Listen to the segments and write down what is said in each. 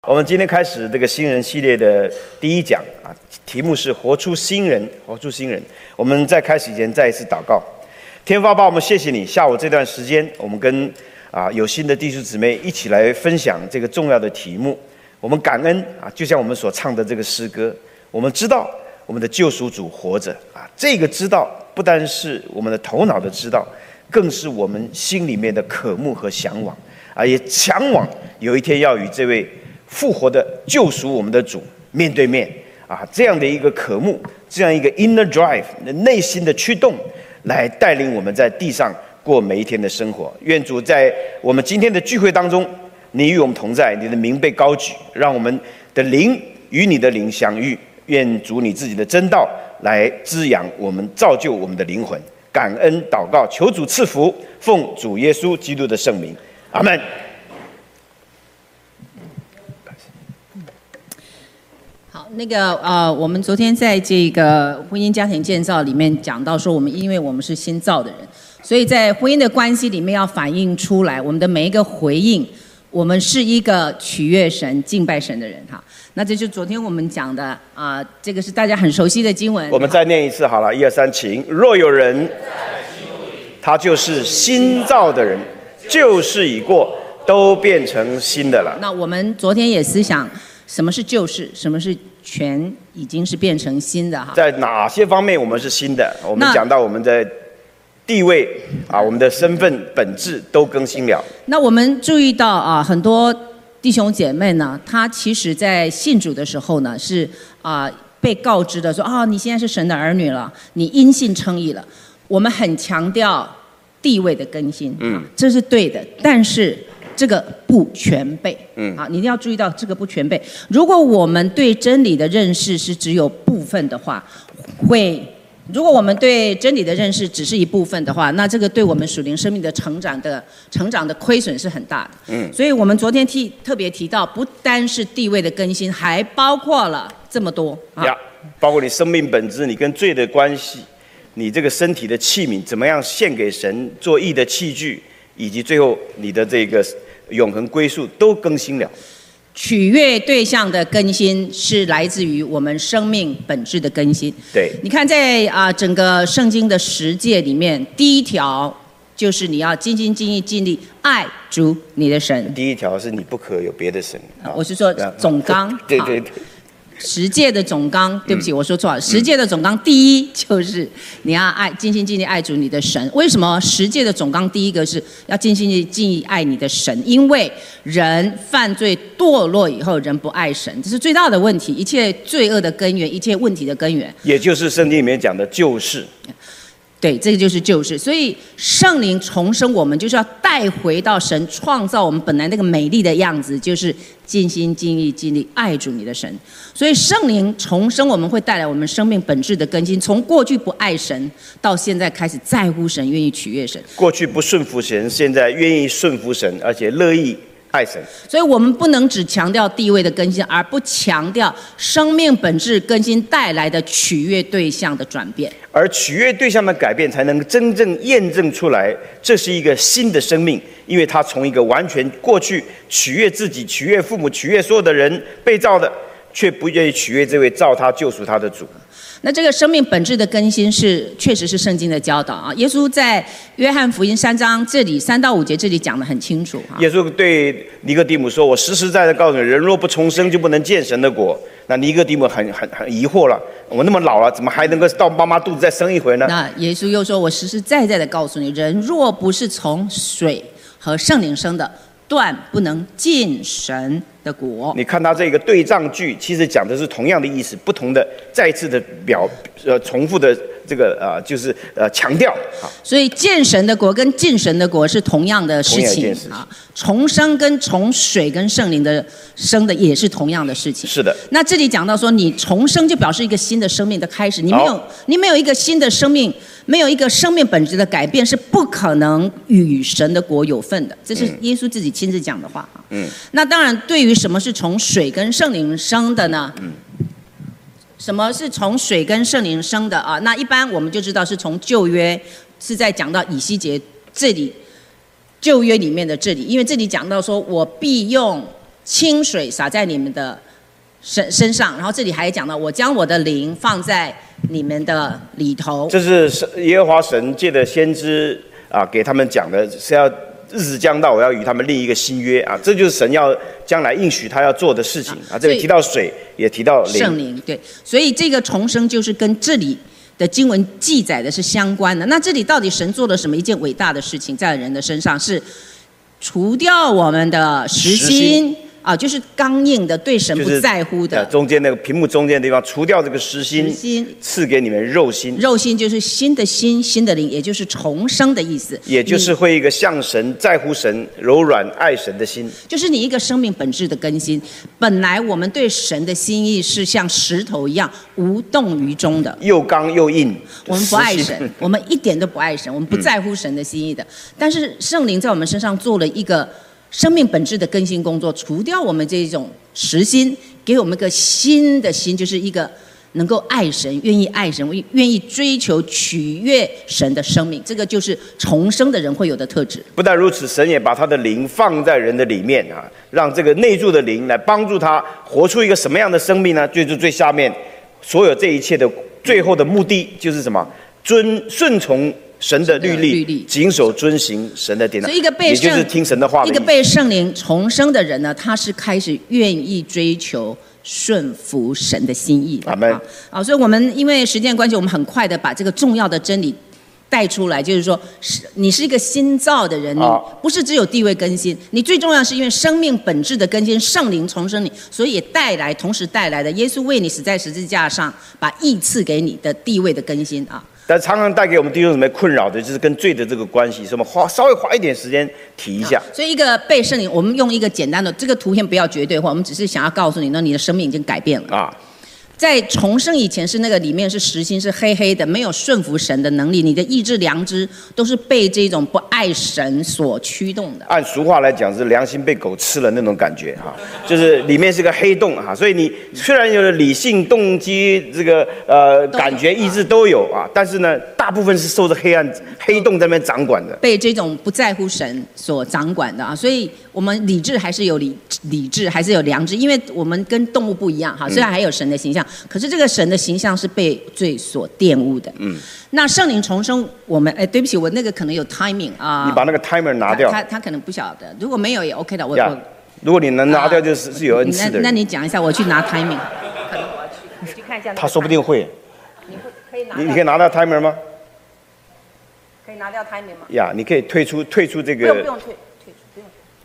我们今天开始这个新人系列的第一讲啊，题目是活出新人，活出新人。我们在开始以前再一次祷告。天父爸爸，我们谢谢你，下午这段时间，我们跟有心的弟兄姊妹一起来分享这个重要的题目。我们感恩啊，就像我们所唱的这个诗歌，我们知道我们的救赎主活着啊，这个知道不单是我们的头脑的知道，更是我们心里面的渴慕和向往啊，也向往有一天要与这位复活的救赎我们的主面对面啊，这样的一个渴慕，这样一个 inner drive 内心的驱动，来带领我们在地上过每一天的生活。愿主在我们今天的聚会当中，你与我们同在，你的名被高举，让我们的灵与你的灵相遇。愿主你自己的真道来滋养我们，造就我们的灵魂。感恩祷告，求主赐福，奉主耶稣基督的圣名，阿们。 好，我们昨天在这个婚姻家庭建造里面讲到说，因为我们是新造的人，所以在婚姻的关系里面要反映出来我们的每一个回应，我们是一个取悦神、敬拜神的人哈。那这就是昨天我们讲的这个是大家很熟悉的经文。 我们再念一次好了，1、2、3，请。若有人，他就是新造的人，旧事已过，都变成新的了。 那我们昨天也思想，什么是旧事，什么是全已经是变成新的哈？ 在哪些方面我们是新的？我们讲到我们的地位我们的身份本质都更新了。 那我们注意到很多弟兄姐妹呢，他其实在信主的时候呢，是被告知的说你现在是神的儿女了，你因信称义了。我们很强调地位的更新，这是对的，但是这个不全备，你一定要注意到这个不全备。如果我们对真理的认识是只有部分的话，如果我们对真理的认识只是一部分的话，那这个对我们属灵生命的成长的亏损是很大的。所以我们昨天特别提到，不单是地位的更新，还包括了这么多包括你生命本质，你跟罪的关系，你这个身体的器皿怎么样献给神做义的器具，以及最后你的这个永恒归宿都更新了。 取悦对象的更新是来自于我们生命本质的更新。 对， 你看在整个圣经的十诫里面，第一条就是你要尽心尽意尽力爱主你的神。第一条是你不可有别的神。 我是说总纲。 对对对。 十诫的总纲，对不起，我说错了。十诫的总纲第一就是你要尽心尽力爱主你的神。为什么十诫的总纲第一个是要尽心尽意爱你的神？因为人犯罪堕落以后，人不爱神，这是最大的问题，一切罪恶的根源，一切问题的根源， 也就是圣经里面讲的旧事。 对，这个就是旧事。所以圣灵重生我们，就是要带回到神创造我们本来那个美丽的样子，就是尽心尽意尽力爱主你的神。所以圣灵重生我们会带来我们生命本质的更新，从过去不爱神到现在开始在乎神，愿意取悦神。 过去不顺服神，现在愿意顺服神，而且乐意爱神。 所以我们不能只强调地位的更新，而不强调生命本质更新带来的取悦对象的转变。 而取悦对象的改变，才能真正验证出来，这是一个新的生命，因为他从一个完全过去取悦自己、取悦父母、取悦所有的人被造的，却不愿意取悦这位造他、救赎他的主。 那这个生命本质的更新确实是圣经的教导耶稣在约翰福音3章这里3到5节这里讲得很清楚耶稣对尼哥底母说：“我实实在在告诉你，人若不重生，就不能见神的国。”那尼哥底母很疑惑了，我那么老了，怎么还能够到妈妈肚子再生一回呢？ 那耶稣又说：“我实实在在的告诉你，人若不是从水和圣灵生的，断不能进神的国。” 你看他这个对仗句，其实讲的是同样的意思，不同的再一次的重复的这个就是强调。 所以见神的国跟进神的国是同样的事情重生跟从水跟圣灵的生的也是同样的事情。 是的。 那这里讲到说，你重生就表示一个新的生命的开始，你没有一个新的生命，没有一个生命本质的改变，是不可能与神的国有份的。这是耶稣自己亲自讲的话。那当然，对于什么是从水跟圣灵生的呢？什么是从水跟圣灵生的那一般我们就知道是从旧约，是在讲到以西结这里，旧约里面的这里，因为这里讲到说，我必用清水洒在你们的身上，然后这里还讲到，我将我的灵放在你们的里头。 这是耶和华神借着先知啊给他们讲的，是要日子将到，我要与他们立一个新约啊，这就是神要将来应许他要做的事情啊。这里提到水，也提到灵， 圣灵，对，所以这个重生就是跟这里的经文记载的是相关的。那这里到底神做了什么一件伟大的事情在人的身上？是除掉我们的实心。就是刚硬的，对神不在乎的。 中间那个屏幕中间的地方，除掉这个实心，赐给你们肉心。 肉心就是新的心，新的灵，也就是重生的意思。 也就是会一个向神、在乎神、柔软爱神的心。 就是你一个生命本质的更新。本来我们对神的心意是像石头一样无动于衷的， 又刚又硬。 我们不爱神，我们一点都不爱神，我们不在乎神的心意的。但是圣灵在我们身上做了一个生命本质的更新工作，除掉我们这种实心，给我们一个新的心，就是一个能够爱神、愿意爱神、愿意追求取悦神的生命。这个就是重生的人会有的特质。 不但如此，神也把他的灵放在人的里面啊，让这个内住的灵来帮助他活出一个什么样的生命呢？最下面所有这一切的最后的目的就是什么？顺从神的律例，谨守遵行神的典章，也就是听神的话。 一个被圣灵重生的人呢，他是开始愿意追求顺服神的心意。 阿们。 所以我们因为时间关系，我们很快的把这个重要的真理带出来，就是说，你是一个新造的人，你不是只有地位更新，你最重要是因为生命本质的更新，圣灵重生你，所以也同时带来的耶稣为你死在十字架上，把义赐给你的地位的更新啊。 但常常带给我们弟兄姊妹困扰的就是跟罪的这个关系，所以我们稍微花一点时间提一下。 所以一个被圣灵，我们用一个简单的这个图片，不要绝对化，我们只是想要告诉你，那你的生命已经改变了啊。在重生以前是那个里面是实心是黑黑的，没有顺服神的能力，你的意志良知都是被这种不爱神所驱动的。 按俗话来讲是良心被狗吃了那种感觉哈，就是里面是个黑洞哈，所以你虽然有理性、动机、这个感觉、意志都有啊，但是呢，大部分是受着黑洞在那边掌管的， 被这种不在乎神所掌管的啊，所以我们理智还是有理智，还是有良知，因为我们跟动物不一样哈，虽然还有神的形象。可是这个神的形象是被罪所玷污的。那圣灵重生，我们对不起，我那个可能有 timing 啊。 你把那个 timer 拿掉。 他可能不晓得，如果没有也 OK 的。 如果你能拿掉，就是有恩赐的人。 那你讲一下，我去拿 timing。可能我要去看一下。 他说不定会。你可以拿掉 timer 吗？ 可以拿掉 timing 吗？ 呀，你可以退出这个。 不用退出，不用。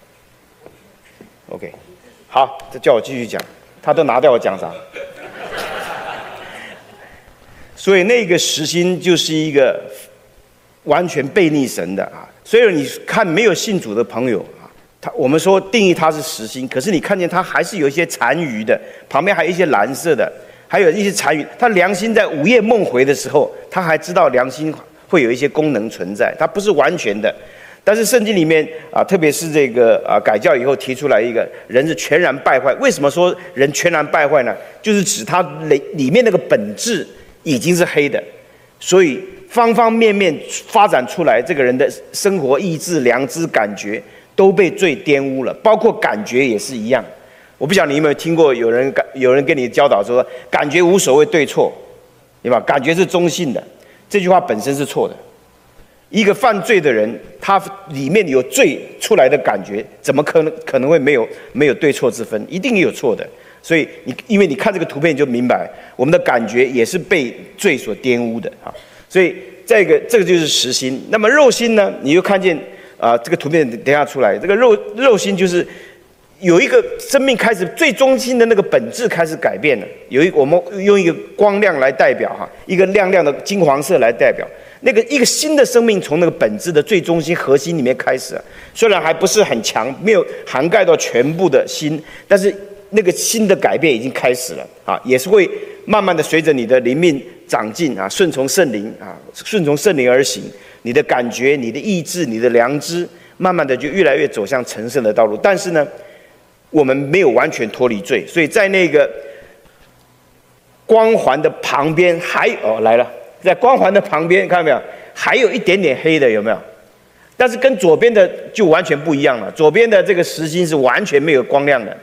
OK， 好，这叫我继续讲。他都拿掉我讲啥？所以那个实心就是一个完全背逆神的啊。所以你看没有信主的朋友啊，我们说定义他是实心，可是你看见他还是有一些残余的，旁边还有一些蓝色的，还有一些残余。他良心在午夜梦回的时候，他还知道良心会有一些功能存在，它不是完全的。但是圣经里面啊，特别是这个改教以后提出来一个人是全然败坏。为什么说人全然败坏呢？就是指他里面那个本质已经是黑的，所以方方面面发展出来，这个人的生活、意志、良知、感觉都被罪玷污了，包括感觉也是一样。我不晓得你有没有听过有人跟你教导说，感觉无所谓对错，对吧？感觉是中性的，这句话本身是错的。一个犯罪的人，他里面有罪出来的感觉，怎么可能会没有对错之分？一定有错的。所以因为你看这个图片，你就明白我们的感觉也是被罪所玷污的啊。所以这个就是实心。那么肉心呢？你就看见这个图片等一下出来，这个肉心就是有一个生命开始最中心的那个本质开始改变了。我们用一个光亮来代表哈，一个亮亮的金黄色来代表。那个一个新的生命从那个本质的最中心核心里面开始，虽然还不是很强，没有涵盖到全部的心，但是那个新的改变已经开始了啊，也是会慢慢的随着你的灵命长进啊，顺从圣灵而行，你的感觉、你的意志、你的良知，慢慢的就越来越走向成圣的道路。但是呢，我们没有完全脱离罪，所以在那个光环的旁边来了。在光环的旁边，看到没有？还有一点点黑的，有没有？但是跟左边的就完全不一样了。左边的这个实心是完全没有光亮的，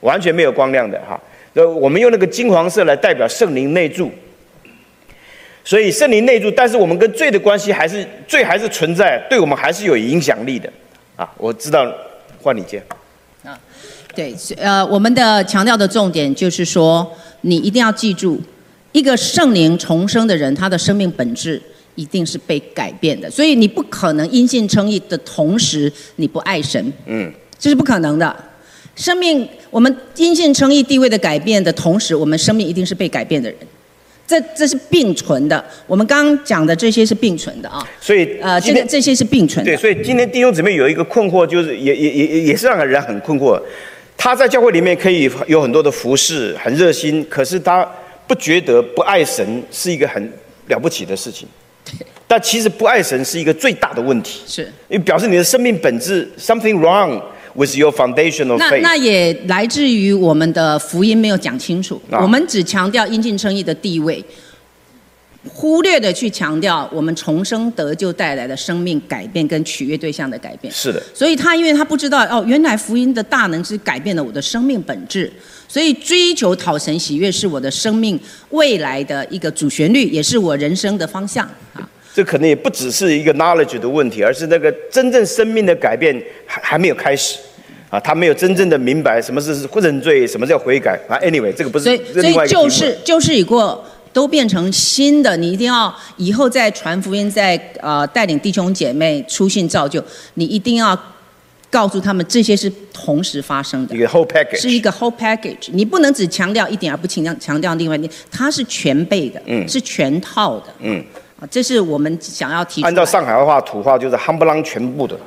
完全没有光亮的哈。我们用那个金黄色来代表圣灵内住，所以圣灵内住，但是我们跟罪的关系罪还是存在，对我们还是有影响力的啊。我知道，换你接。 对，我们的强调的重点就是说，你一定要记住，一个圣灵重生的人，他的生命本质一定是被改变的，所以你不可能因信称义的同时你不爱神，这是不可能的。生命，我们因信称义地位的改变的同时，我们生命一定是被改变的人，这是并存的。我们刚刚讲的这些是并存的啊， 所以这些是并存的。 对，所以今天弟兄姊妹有一个困惑，就是也是让人很困惑。他在教会里面可以有很多的服事，很热心，可是他不觉得不爱神是一个很了不起的事情。但其实不爱神是一个最大的问题， 是因为表示你的生命本质 something wrong with your foundational faith。 那也来自于我们的福音没有讲清楚，我们只强调因信称义的地位，忽略的去强调我们重生得救带来的生命改变跟取悦对象的改变。 是的， 所以因为他不知道原来福音的大能是改变了我的生命本质，所以追求讨神喜悦是我的生命未来的一个主旋律，也是我人生的方向啊。 这可能也不只是一个 knowledge 的问题，而是那个真正生命的改变还没有开始啊，他没有真正的明白什么是认罪，什么叫悔改啊。Anyway， 这个不是另外一个题目。 所以就是以过都变成新的，你一定要以后在传福音，在带领弟兄姐妹出信造就，你一定要告诉他们这些是同时发生的， 一个 whole package， 是一个 whole package。你不能只强调一点而不强调另外一点，它是全备的，是全套的，这是我们想要提出来的。 按照上海话土话就是夯不啷全部的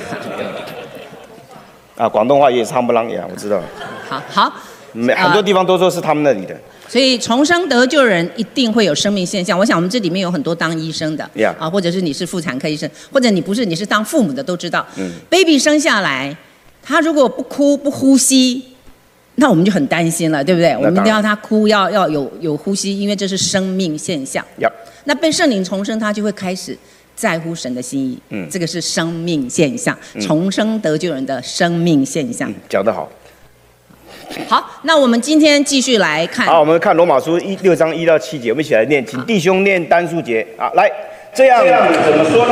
啊，广东话也是夯不啷呀，我知道。 好， 很多地方都说是他们那里的。 所以重生得救人一定会有生命现象。我想我们这里面有很多当医生的，或者是你是妇产科医生，或者你不是，你是当父母的都知道。baby 生下来，他如果不哭不呼吸，那我们就很担心了，对不对？我们一定要他哭，要有呼吸，因为这是生命现象。那被圣灵重生，他就会开始在乎神的心意。这个是生命现象，重生得救人的生命现象。 讲得好。 好，那我们今天继续来看。 好，我们看罗马书6章1到7节，我们一起来念，请弟兄念单数节啊，来，这样怎么说呢？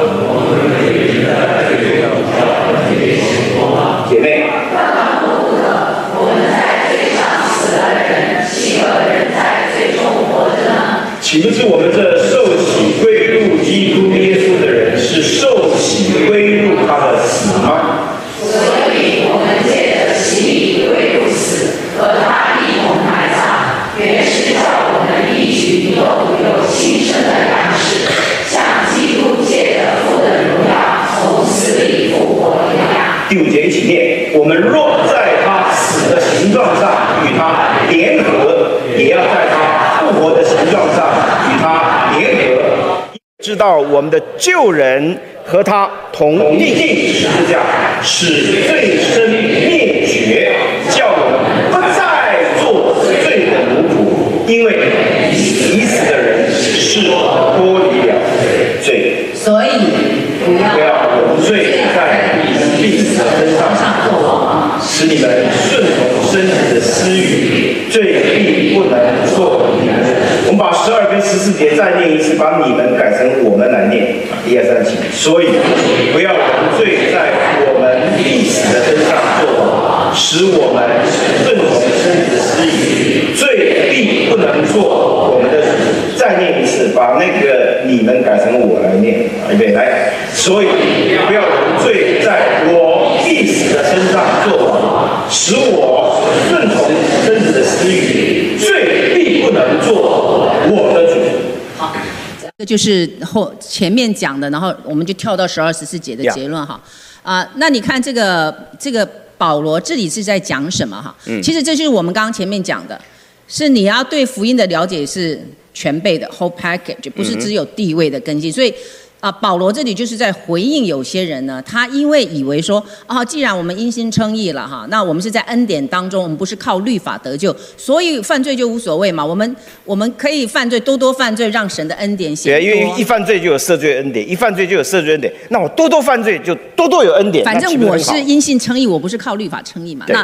姐妹，我们在罪上死了的人，岂可人在罪中活着呢？岂不是我们这受洗归入基督耶稣的人，是受洗归入他的死吗？所以我们借着洗礼归入死，和他一同埋葬，原是叫我们一举有新生的样式，像基督借着父的荣耀从死里复活一样。第5节一起念：我们若在他死的形状上与他联合，也要在他复活的形状上与他联合，知道我们的旧人和他同钉十字架，使罪身灭绝，叫我们不再做罪的奴仆，因为已死的人是脱离了罪。 所以不要容罪在你们必死的身上作王，使你们顺从身体的私欲，罪必不能做你们。我们把12跟14节再念一次，把你们改成我们来念。1、2、3，请。所以不要容罪在我们必死的身上作王，使我们顺从身体的私欲，罪必不能做我们的主。再念一次，把那个你们改成我来念。预备来。所以不要容罪在我必死的身上作王，使我顺从身体的私欲，罪必不能做我的主。 好，这就是前面讲的，然后我们就跳到12、14节的结论哈。那你看这个保罗这里是在讲什么哈？其实这就是我们刚刚前面讲的，是你要对福音的了解是全备的 whole package， 不是只有地位的更新，所以。保罗这里就是在回应有些人呢，他因为以为说，既然我们因信称义了哈，那我们是在恩典当中，我们不是靠律法得救，所以犯罪就无所谓嘛。我们可以犯罪，多犯罪，让神的恩典显多。 对，因为一犯罪就有赦罪恩典，一犯罪就有赦罪恩典，那我多犯罪就多有恩典。 反正我是因信称义，我不是靠律法称义嘛。那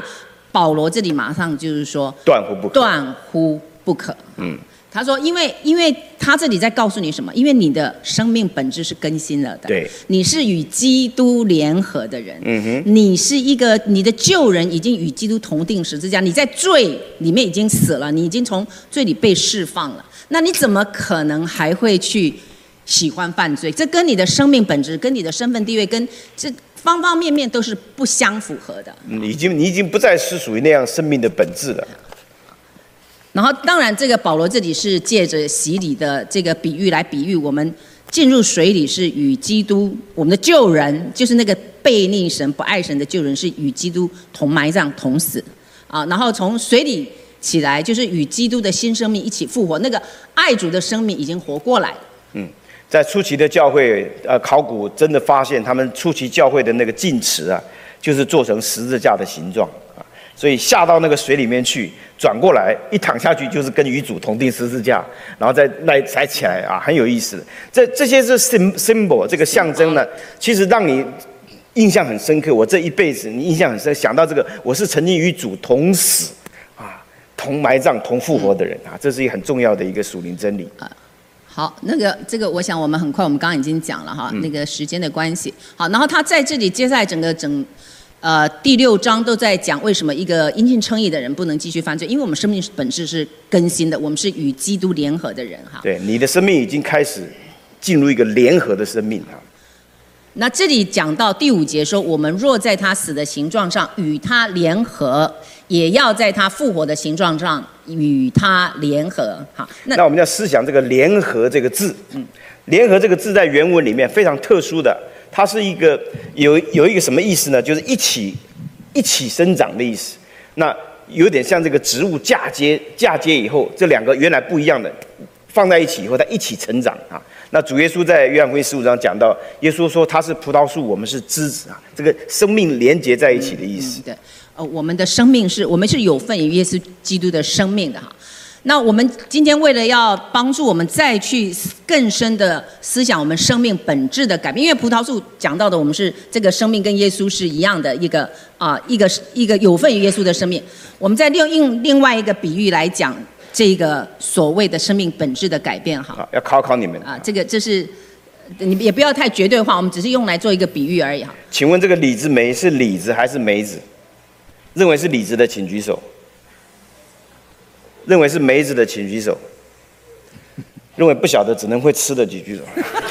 保罗这里马上就是说断乎不可。 断乎不可。他说，因为他这里在告诉你什么？因为你的生命本质是更新了的， 对， 你是与基督联合的人，你是你的旧人已经与基督同定十字架，你在罪里面已经死了，你已经从罪里被释放了，那你怎么可能还会去喜欢犯罪？这跟你的生命本质、跟你的身份地位、跟这方方面面都是不相符合的。 你已经不再是属于那样生命的本质了。 然后，当然，这个保罗这里是借着洗礼的这个比喻来比喻我们进入水里是与基督，我们的旧人，就是那个悖逆神、不爱神的旧人，是与基督同埋葬、同死啊。然后从水里起来，就是与基督的新生命一起复活，那个爱主的生命已经活过来了。 在初期的教会，考古真的发现他们初期教会的那个进池啊，就是做成十字架的形状啊，所以下到那个水里面去，转过来一躺下去就是跟与主同定十字架，然后再才起来啊，很有意思。这些是 symbol 这个象征呢，其实让你印象很深刻。我这一辈子你印象很深，想到这个，我是曾经与主同死啊、同埋葬、同复活的人啊，这是一个很重要的一个属灵真理。 好，这个我想我们很快，我们刚刚已经讲了哈，那个时间的关系。好，然后他在这里接下来第6章都在讲为什么一个因信称义的人不能继续犯罪，因为我们生命本质是更新的，我们是与基督联合的人哈。 对，你的生命已经开始进入一个联合的生命哈。 那这里讲到第5节说，我们若在他死的形状上与他联合，也要在他复活的形状上与他联合。好， 那我们要思想这个联合这个字。联合这个字在原文里面非常特殊的，它是一个有一个什么意思呢？就是一起生长的意思。那有点像这个植物嫁接以后，这两个原来不一样的放在一起以后，它一起成长啊。那主耶稣在约翰福音15章讲到，耶稣说他是葡萄树，我们是枝子啊，这个生命连结在一起的意思。 对，我们的生命我们是有份于耶稣基督的生命的哈。那我们今天为了要帮助我们再去更深的思想我们生命本质的改变，因为葡萄树讲到的我们是这个生命跟耶稣是一样的一个有份于耶稣的生命，我们再用另外一个比喻来讲这个所谓的生命本质的改变哈。 要考你们啊，这是你也不要太绝对化，我们只是用来做一个比喻而已哈。 请问这个李子梅是李子还是梅子？认为是李子的请举手。认为是梅子的请举手。认为不晓得只能会吃的举手。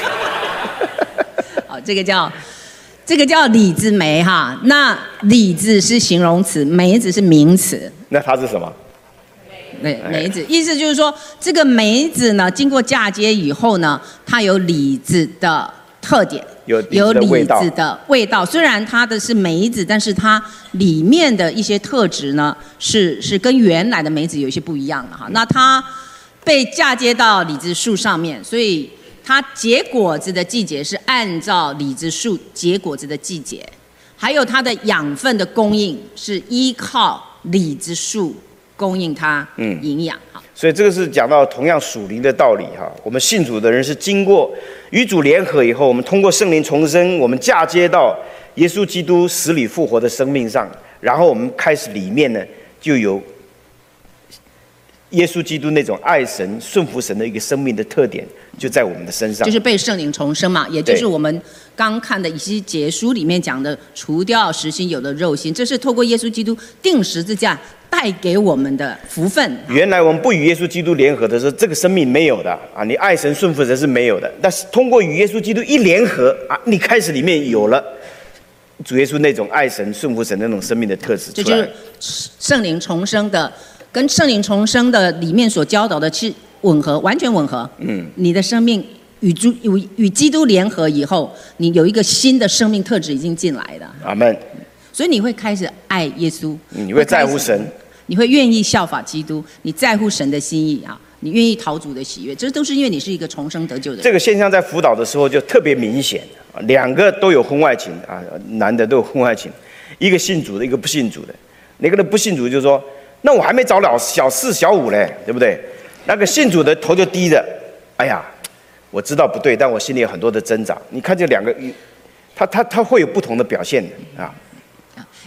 哦，这个叫李子梅哈。那李子是形容词，梅子是名词。 那它是什么？ 梅子，意思就是说，这个梅子呢，经过嫁接以后呢，它有李子的特点，有李子的味道。虽然它的是梅子，但是它里面的一些特质呢，是跟原来的梅子有一些不一样的哈。那它被嫁接到李子树上面，所以它结果子的季节是按照李子树结果子的季节，还有它的养分的供应是依靠李子树供应它营养。 所以这个是讲到同样属灵的道理哈。我们信主的人是经过与主联合以后，我们通过圣灵重生，我们嫁接到耶稣基督死里复活的生命上，然后我们开始里面呢就有耶稣基督那种爱神、顺服神的一个生命的特点，就在我们的身上， 就是被圣灵重生嘛，也就是我们刚看的以西结书里面讲的，除掉实心有的肉心，这是透过耶稣基督钉十字架带给我们的福分。 原来我们不与耶稣基督联合的时候，这个生命没有的啊，你爱神顺服神是没有的。但是通过与耶稣基督一联合啊，你开始里面有了主耶稣那种爱神顺服神的那种生命的特质出来。 这就是圣灵重生的，跟圣灵重生的里面所教导的是吻合，完全吻合。你的生命与基督联合以后，你有一个新的生命特质已经进来的。 阿们。 所以你会开始爱耶稣， 你会在乎神， 你会愿意效法基督，你在乎神的心意啊，你愿意讨主的喜悦，这都是因为你是一个重生得救的人。 这个现象在辅导的时候就特别明显，两个都有婚外情啊，男的都有婚外情，一个信主的，一个不信主的。那个人不信主就说，那我还没找了小4小5嘞，对不对？那个信主的头就低着，哎呀，我知道不对，但我心里有很多的挣扎。你看这两个，他会有不同的表现的啊。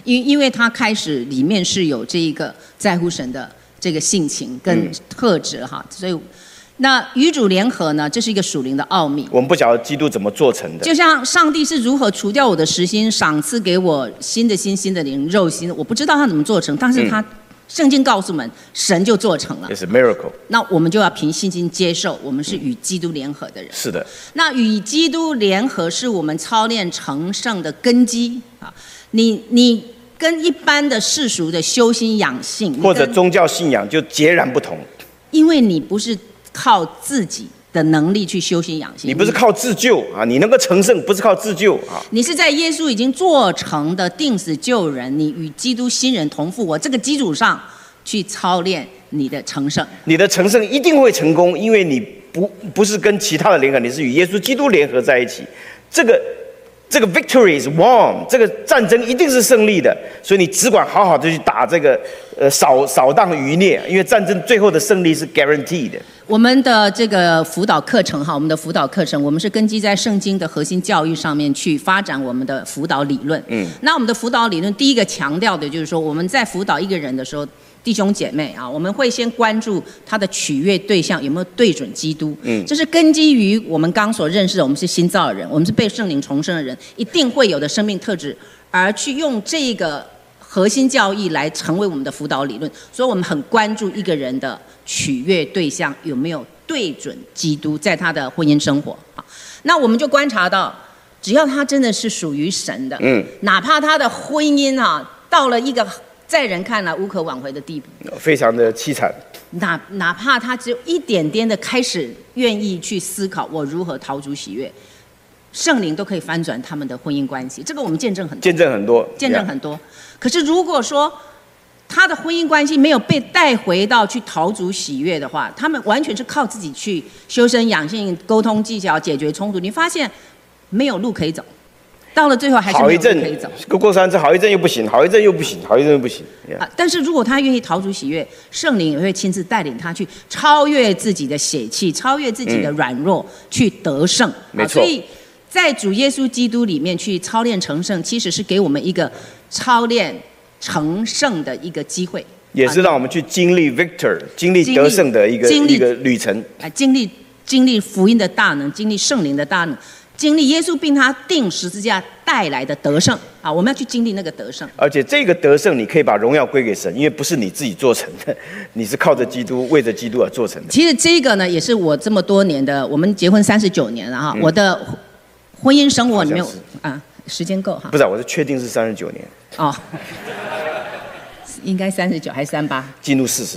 因为他开始里面是有这一个在乎神的这个性情跟特质哈，所以那与主联合呢，这是一个属灵的奥秘。 我们不晓得基督怎么做成的， 就像上帝是如何除掉我的实心，赏赐给我新的心、新的灵、肉心，我不知道他怎么做成，但是他圣经告诉我们，神就做成了。 这是 miracle。 那我们就要凭信心接受，我们是与基督联合的人。 是的。 那与基督联合是我们操练成圣的根基啊。你跟一般的世俗的修心养性， 或者宗教信仰就截然不同， 因为你不是靠自己的能力去修心养性， 你不是靠自救啊，你能够成圣不是靠自救啊， 你是在耶稣已经做成的定死救人，你与基督新人同复活这个基础上去操练你的成圣。 你的成圣一定会成功，因为你不是跟其他的联合，你是与耶稣基督联合在一起，这个 victory is won， 这个战争一定是胜利的，所以你只管好好的去打这个扫荡余孽，因为战争最后的胜利是 guaranteed 的。 我们的这个辅导课程哈，我们的辅导课程，我们是根基在圣经的核心教育上面去发展我们的辅导理论。那我们的辅导理论第一个强调的就是说，我们在辅导一个人的时候，弟兄姐妹啊，我们会先关注他的取悦对象有没有对准基督。这是根基于我们刚所认识的，我们是新造的人，我们是被圣灵重生的人，一定会有的生命特质，而去用这个核心教义来成为我们的辅导理论。所以我们很关注一个人的取悦对象有没有对准基督，在他的婚姻生活。那我们就观察到，只要他真的是属于神的，哪怕他的婚姻到了一个在人看来无可挽回的地步， 非常的凄惨。 哪怕他只有一点点的开始愿意去思考我如何讨主喜悦，圣灵都可以翻转他们的婚姻关系。这个我们见证很多。可是如果说他的婚姻关系没有被带回到去讨主喜悦的话，他们完全是靠自己去修身养性、沟通技巧解决冲突，你发现没有路可以走。到了最后还是没有路可以走， 过3次好一阵又不行，好一阵又不行，好一阵又不行。 但是如果他愿意讨主喜悦，圣灵也会亲自带领他去超越自己的血气，超越自己的软弱，去得胜。 没错。 所以在主耶稣基督里面去操练成圣，其实是给我们一个操练成圣的一个机会， 也是让我们去经历 victor， 经历得胜的一个旅程。 经历福音的大能，经历圣灵的大能。经历耶稣并他钉十字架带来的得胜啊，我们要去经历那个得胜。 而且这个得胜，你可以把荣耀归给神，因为不是你自己做成的，你是靠着基督，为着基督而做成的。 其实这个呢，也是我这么多年的，我们结婚39年了哈，我的婚姻生活里面时间够哈？ 不是，我是确定是39年。 哦，应该39还是38？ 进入40。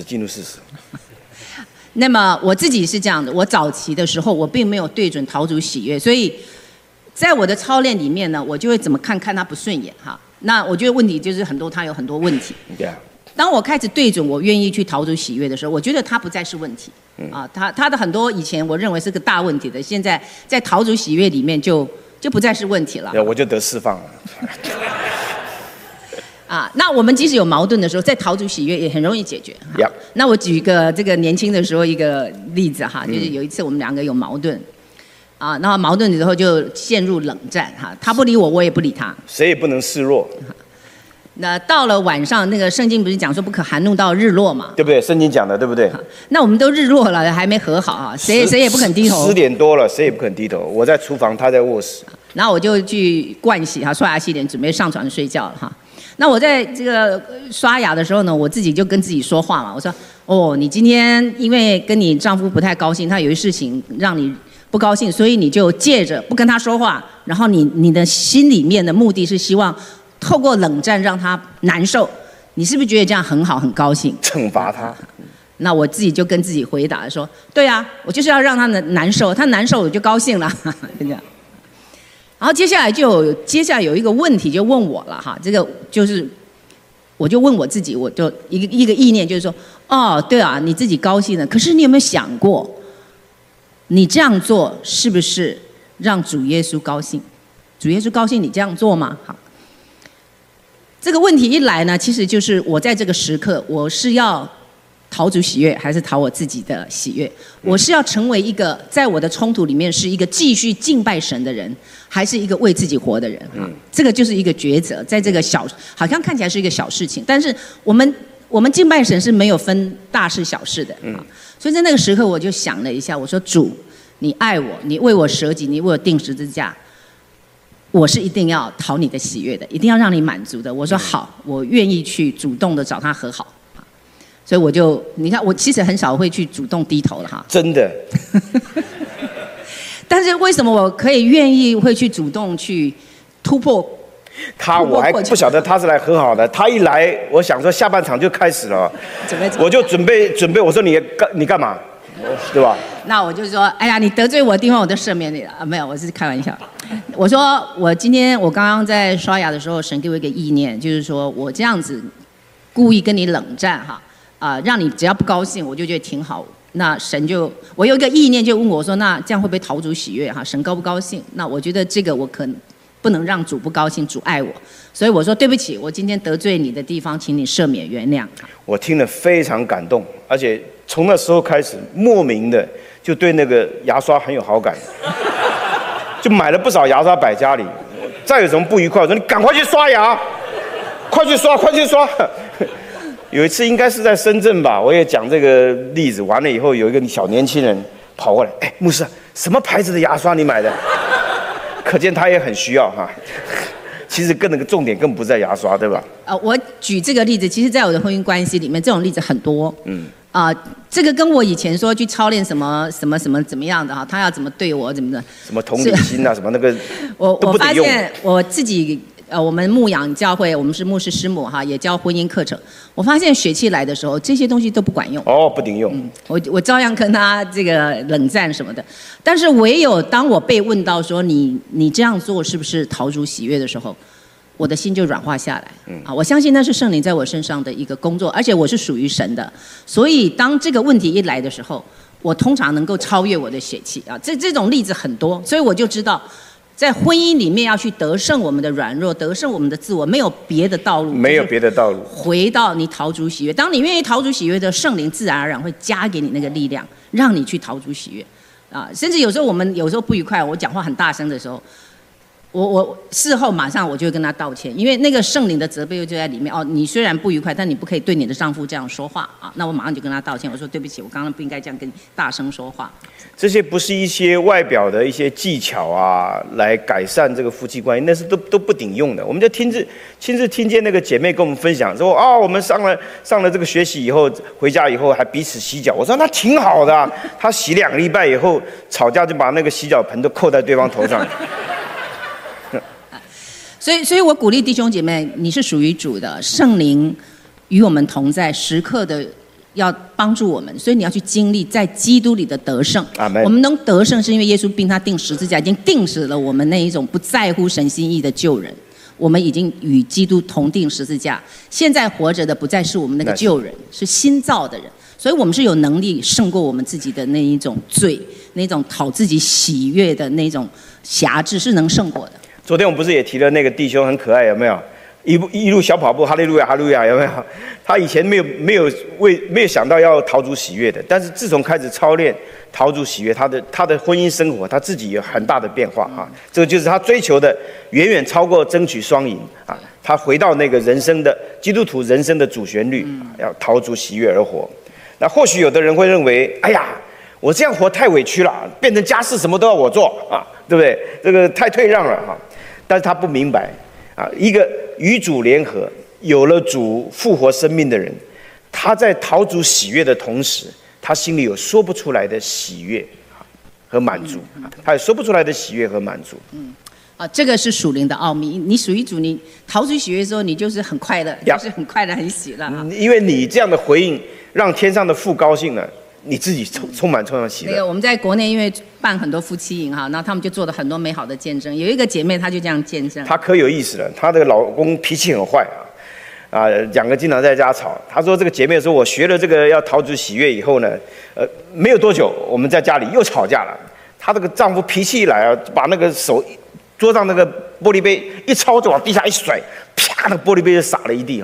那么我自己是这样的，我早期的时候我并没有对准讨主喜悦，所以在我的操练里面呢，我就会怎么看他不顺眼哈。那我觉得问题就是他有很多问题。当我开始对准我愿意去讨主喜悦的时候，我觉得他不再是问题。他的很多以前我认为是个大问题的，现在在讨主喜悦里面就不再是问题了。 我就得释放了。 那我们即使有矛盾的时候，在讨主喜悦也很容易解决。那我举一个这个年轻的时候一个例子哈，就是有一次我们两个有矛盾，然后矛盾之后就陷入冷战哈，他不理我，我也不理他， 谁也不能示弱。 那到了晚上，那个圣经不是讲说不可含怒到日落嘛， 对不对？圣经讲的对不对？ 那我们都日落了，还没和好啊，谁也不肯低头。 10点多了，谁也不肯低头。我在厨房，他在卧室。 然后我就去盥洗刷牙洗脸，准备上床睡觉了哈。那我在这个刷牙的时候呢，我自己就跟自己说话嘛，我说你今天因为跟你丈夫不太高兴，他有一事情让你不高兴，所以你就借着不跟他说话，然后你的心里面的目的是希望透过冷战让他难受，你是不是觉得这样很好很高兴？ 惩罚他。 那我自己就跟自己回答说，对啊，我就是要让他难受，他难受我就高兴了，就这样。然后接下来有一个问题就问我了哈，这个就是我就问我自己，我就一个意念就是说，对啊，你自己高兴了，可是你有没有想过，你这样做是不是让主耶稣高兴？主耶稣高兴你这样做吗？好，这个问题一来呢，其实就是我在这个时刻我是要讨主喜悦，还是讨我自己的喜悦？我是要成为一个在我的冲突里面是一个继续敬拜神的人，还是一个为自己活的人？这个就是一个抉择。在这个好像看起来是一个小事情，但是我们敬拜神是没有分大事小事的。所以在那个时刻，我就想了一下，我说主，你爱我，你为我舍己，你为我钉十字架。我是一定要讨你的喜悦的，一定要让你满足的。我说好，我愿意去主动的找他和好。所以你看，我其实很少会去主动低头了哈。 真的。 但是为什么我可以愿意会去主动去突破？ 我还不晓得他是来和好的。他一来，我想说下半场就开始了，我就准备。我说你干嘛？对吧？ 那我就说，哎呀，你得罪我的地方我都赦免你了啊！没有，我是开玩笑。我说我刚刚在刷牙的时候，神给我一个意念，就是说我这样子故意跟你冷战哈，让你只要不高兴，我就觉得挺好。那我有一个意念就问我说，那这样会不会讨主喜悦哈？神高不高兴？那我觉得这个我可能不能让主不高兴，主爱我，所以我说对不起，我今天得罪你的地方，请你赦免原谅。 我听了非常感动，而且从那时候开始，莫名的就对那个牙刷很有好感，就买了不少牙刷摆家里。再有什么不愉快，我说你赶快去刷牙，快去刷。有一次应该是在深圳吧，我也讲这个例子，完了以后有一个小年轻人跑过来，哎，牧师，什么牌子的牙刷你买的？可见他也很需要哈。其实那个重点更不在牙刷，对吧？ 我举这个例子，其实在我的婚姻关系里面，这种例子很多。这个跟我以前说去操练什么怎么样的哈，他要怎么对我怎么的， 什么同理心啊，什么那个， 我发现我自己我们牧养教会，我们是牧师师母哈，也教婚姻课程。我发现血气来的时候，这些东西都不管用。 不顶用。 我照样跟他这个冷战什么的，但是唯有当我被问到说你这样做是不是讨主喜悦的时候，我的心就软化下来。我相信那是圣灵在我身上的一个工作，而且我是属于神的，所以当这个问题一来的时候，我通常能够超越我的血气啊。这种例子很多，所以我就知道。在婚姻里面要去得胜我们的软弱，得胜我们的自我，没有别的道路。没有别的道路。回到你讨主喜悦，当你愿意讨主喜悦的，圣灵自然而然会加给你那个力量，让你去讨主喜悦。甚至有时候我们不愉快，我讲话很大声的时候，我事后马上我就会跟他道歉，因为那个圣灵的责备就在里面。你虽然不愉快，但你不可以对你的丈夫这样说话啊。那我马上就跟他道歉，我说对不起，我刚刚不应该这样跟你大声说话。 这些不是一些外表的一些技巧啊，来改善这个夫妻关系，那是都不顶用的。我们就亲自听见那个姐妹跟我们分享说，我们上了这个学习以后，回家以后还彼此洗脚。我说那挺好的啊，他洗2个礼拜以后吵架就把那个洗脚盆都扣在对方头上。 所以我鼓励弟兄姐妹，你是属于主的，圣灵与我们同在，时刻的要帮助我们，所以你要去经历在基督里的得胜。我们能得胜是因为耶稣并他钉十字架，已经钉死了我们那一种不在乎神心意的旧人。我们已经与基督同钉十字架，现在活着的不再是我们那个旧人，是新造的人。所以我们是有能力胜过我们自己的那一种罪，那种讨自己喜悦的那种辖制，是能胜过的。 昨天我们不是也提了那个弟兄很可爱，有没有？一路小跑步，哈利路亚，哈利路亚，有没有？他以前没有想到要讨主喜悦的，但是自从开始操练讨主喜悦，他的婚姻生活他自己有很大的变化啊。这个就是他追求的远远超过争取双赢啊。他回到那个人生的基督徒人生的主旋律，要讨主喜悦而活。那或许有的人会认为，哎呀，我这样活太委屈了，变成家事什么都要我做啊，对不对？这个太退让了哈。但是他不明白啊，一个与主联合、有了主复活生命的人，他在讨主喜悦的同时，他心里有说不出来的喜悦和满足，他有说不出来的喜悦和满足。 这个是属灵的奥秘。你属于主，你讨主喜悦的时候，你就是很快乐，就是很快乐、很喜乐啊。 因为你这样的回应，让天上的父高兴了。你自己充满喜乐。 那个我们在国内因为办很多夫妻营哈，然后他们就做了很多美好的见证。有一个姐妹她就这样见证， 她可有意思了。她的老公脾气很坏两个经常在家吵。她说这个姐妹说，我学了这个要讨主喜悦以后呢，没有多久我们在家里又吵架了。她这个丈夫脾气一来把那个手桌上那个玻璃杯一抄就往地下一甩，啪，那个玻璃杯就洒了一地这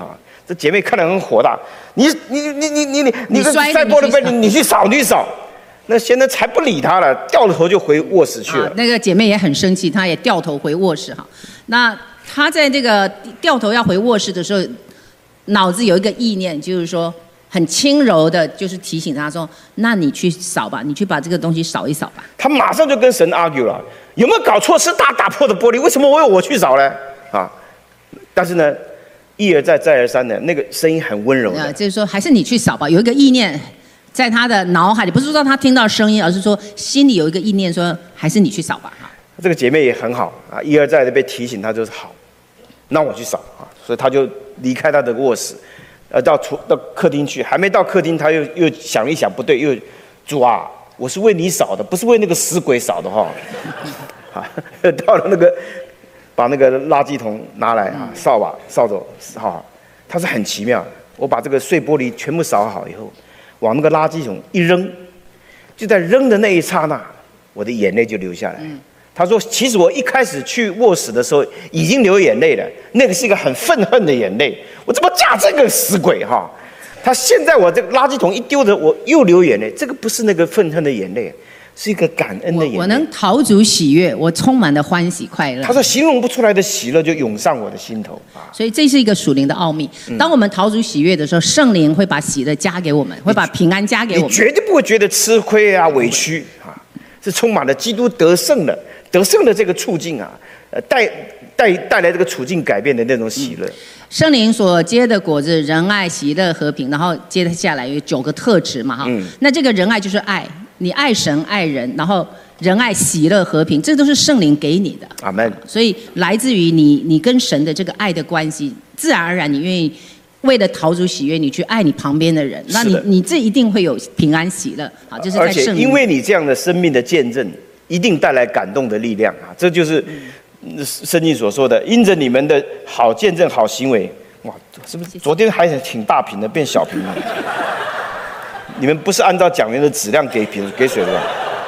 这姐妹看得很火大，你赛波的杯你去扫，那现在才不理他了，掉了头就回卧室去了。 那个姐妹也很生气，她也掉头回卧室哈。那她在这个掉头要回卧室的时候，脑子有一个意念，就是说很轻柔的，就是提醒她说：“那你去扫吧，你去把这个东西扫一扫吧。” 她马上就跟神 argue 了，有没有搞错？是他打破的玻璃，为什么我去扫呢？啊！但是呢，一而再再而三的那个声音很温柔的， 就是说还是你去扫吧。有一个意念在他的脑海里，不是说他听到声音，而是说心里有一个意念说还是你去扫吧。 这个姐妹也很好啊，一而再的被提醒，她就是好，那我去扫啊，所以她就离开她的卧室，到客厅去，还没到客厅，她又想一想不对，又主啊，我是为你扫的，不是为那个死鬼扫的哈。啊，到了那个。把那个垃圾桶拿来啊，扫帚，好，它是很奇妙。我把这个碎玻璃全部扫好以后，往那个垃圾桶一扔，就在扔的那一刹那，我的眼泪就流下来。他说：“其实我一开始去卧室的时候已经流眼泪了，那个是一个很愤恨的眼泪。我怎么嫁这个死鬼哈？他现在我这个垃圾桶一丢着，我又流眼泪，这个不是那个愤恨的眼泪。”是一个感恩的眼泪， 我能陶足喜悦，我充满了欢喜快乐。 他说形容不出来的喜乐就涌上我的心头啊！ 所以这是一个属灵的奥秘。当我们陶足喜悦的时候，圣灵会把喜乐加给我们，会把平安加给我们。 你绝对不会觉得吃亏啊、委屈啊，是充满了基督得胜的这个处境啊，带来这个处境改变的那种喜乐。 圣灵所结的果子，仁爱、喜乐、和平，然后接下来有9个特质嘛哈。那这个仁爱就是爱。你爱神爱人，然后仁爱喜乐和平，这都是圣灵给你的。 阿们。 所以来自于你跟神的这个爱的关系，自然而然你愿意为了陶足喜悦，你去爱你旁边的人，那你这一定会有平安喜乐。好，这是在圣灵。 而且因为你这样的生命的见证，一定带来感动的力量啊！这就是圣经所说的，因着你们的好见证、好行为，哇，是不是？昨天还挺大瓶的，变小瓶了。你们不是按照讲员的质量给水的吧？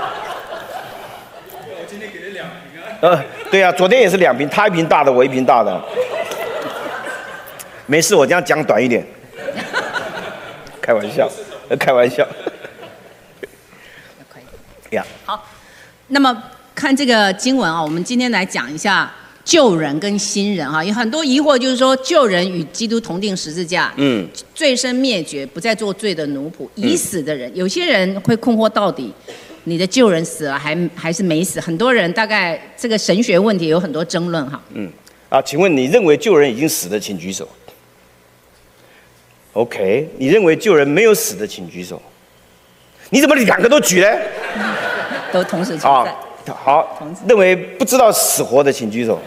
我今天给了2瓶啊。 对啊，昨天也是2瓶，他1瓶大的，我1瓶大的。没事，我这样讲短一点。开玩笑。呀。 好，那么看这个经文啊，我们今天来讲一下旧人跟新人啊，有很多疑惑，就是说旧人与基督同定十字架，罪身灭绝，不再做罪的奴仆，已死的人，有些人会困惑到底你的旧人死了还是没死？很多人大概这个神学问题有很多争论哈。 请问你认为旧人已经死的，请举手。OK， 你认为旧人没有死的，请举手。你怎么2个都举呢？ 都同时存在。 好，认为不知道死活的请举手。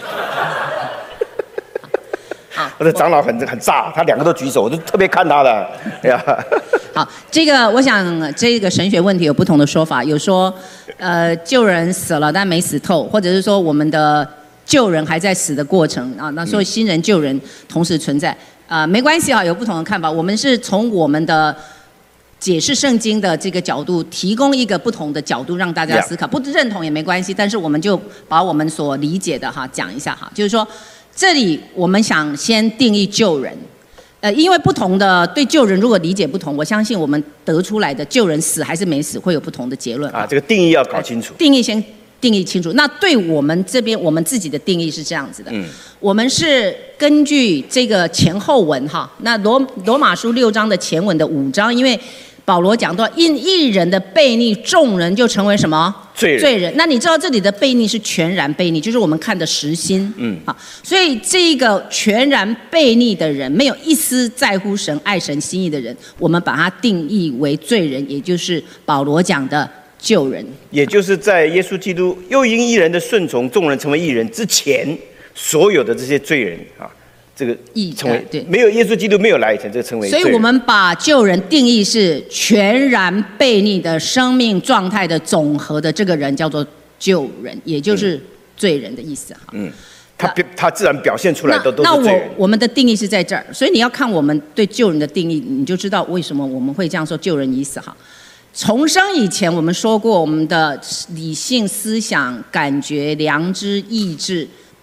我的长老很炸，他2个都举手，我就特别看他的。 好，这个我想这个神学问题有不同的说法，有说旧人死了但没死透，或者是说我们的旧人还在死的过程啊，那所以新人旧人同时存在没关系啊，有不同的看法，我们是从我们的解释圣经的这个角度，提供一个不同的角度让大家思考，不认同也没关系，但是我们就把我们所理解的讲一下哈，就是说这里我们想先定义旧人，因为不同的对旧人如果理解不同，我相信我们得出来的旧人死还是没死会有不同的结论这个定义要搞清楚， 定义先定义清楚。那对我们这边我们自己的定义是这样子的，我们是根据这个前后文哈，那罗马书6章的前文的5章，因为保罗讲到因一人的悖逆，众人就成为什么罪人。那你知道这里的悖逆是全然悖逆，就是我们看的实心。所以这个全然悖逆的人，没有一丝在乎神、爱神心意的人，我们把他定义为罪人，也就是保罗讲的旧人。 也就是在耶稣基督又因一人的顺从，众人成为义人之前，所有的这些罪人这个称为对，没有耶稣基督没有来以前，这个称为罪人。 所以我们把旧人定义是全然悖逆的生命状态的总和的这个人叫做旧人，也就是罪人的意思他自然表现出来都是罪人。 那我们的定义是在这儿，所以你要看我们对旧人的定义，你就知道为什么我们会这样说旧人已死重生以前，我们说过我们的理性、思想、感觉、良知、意志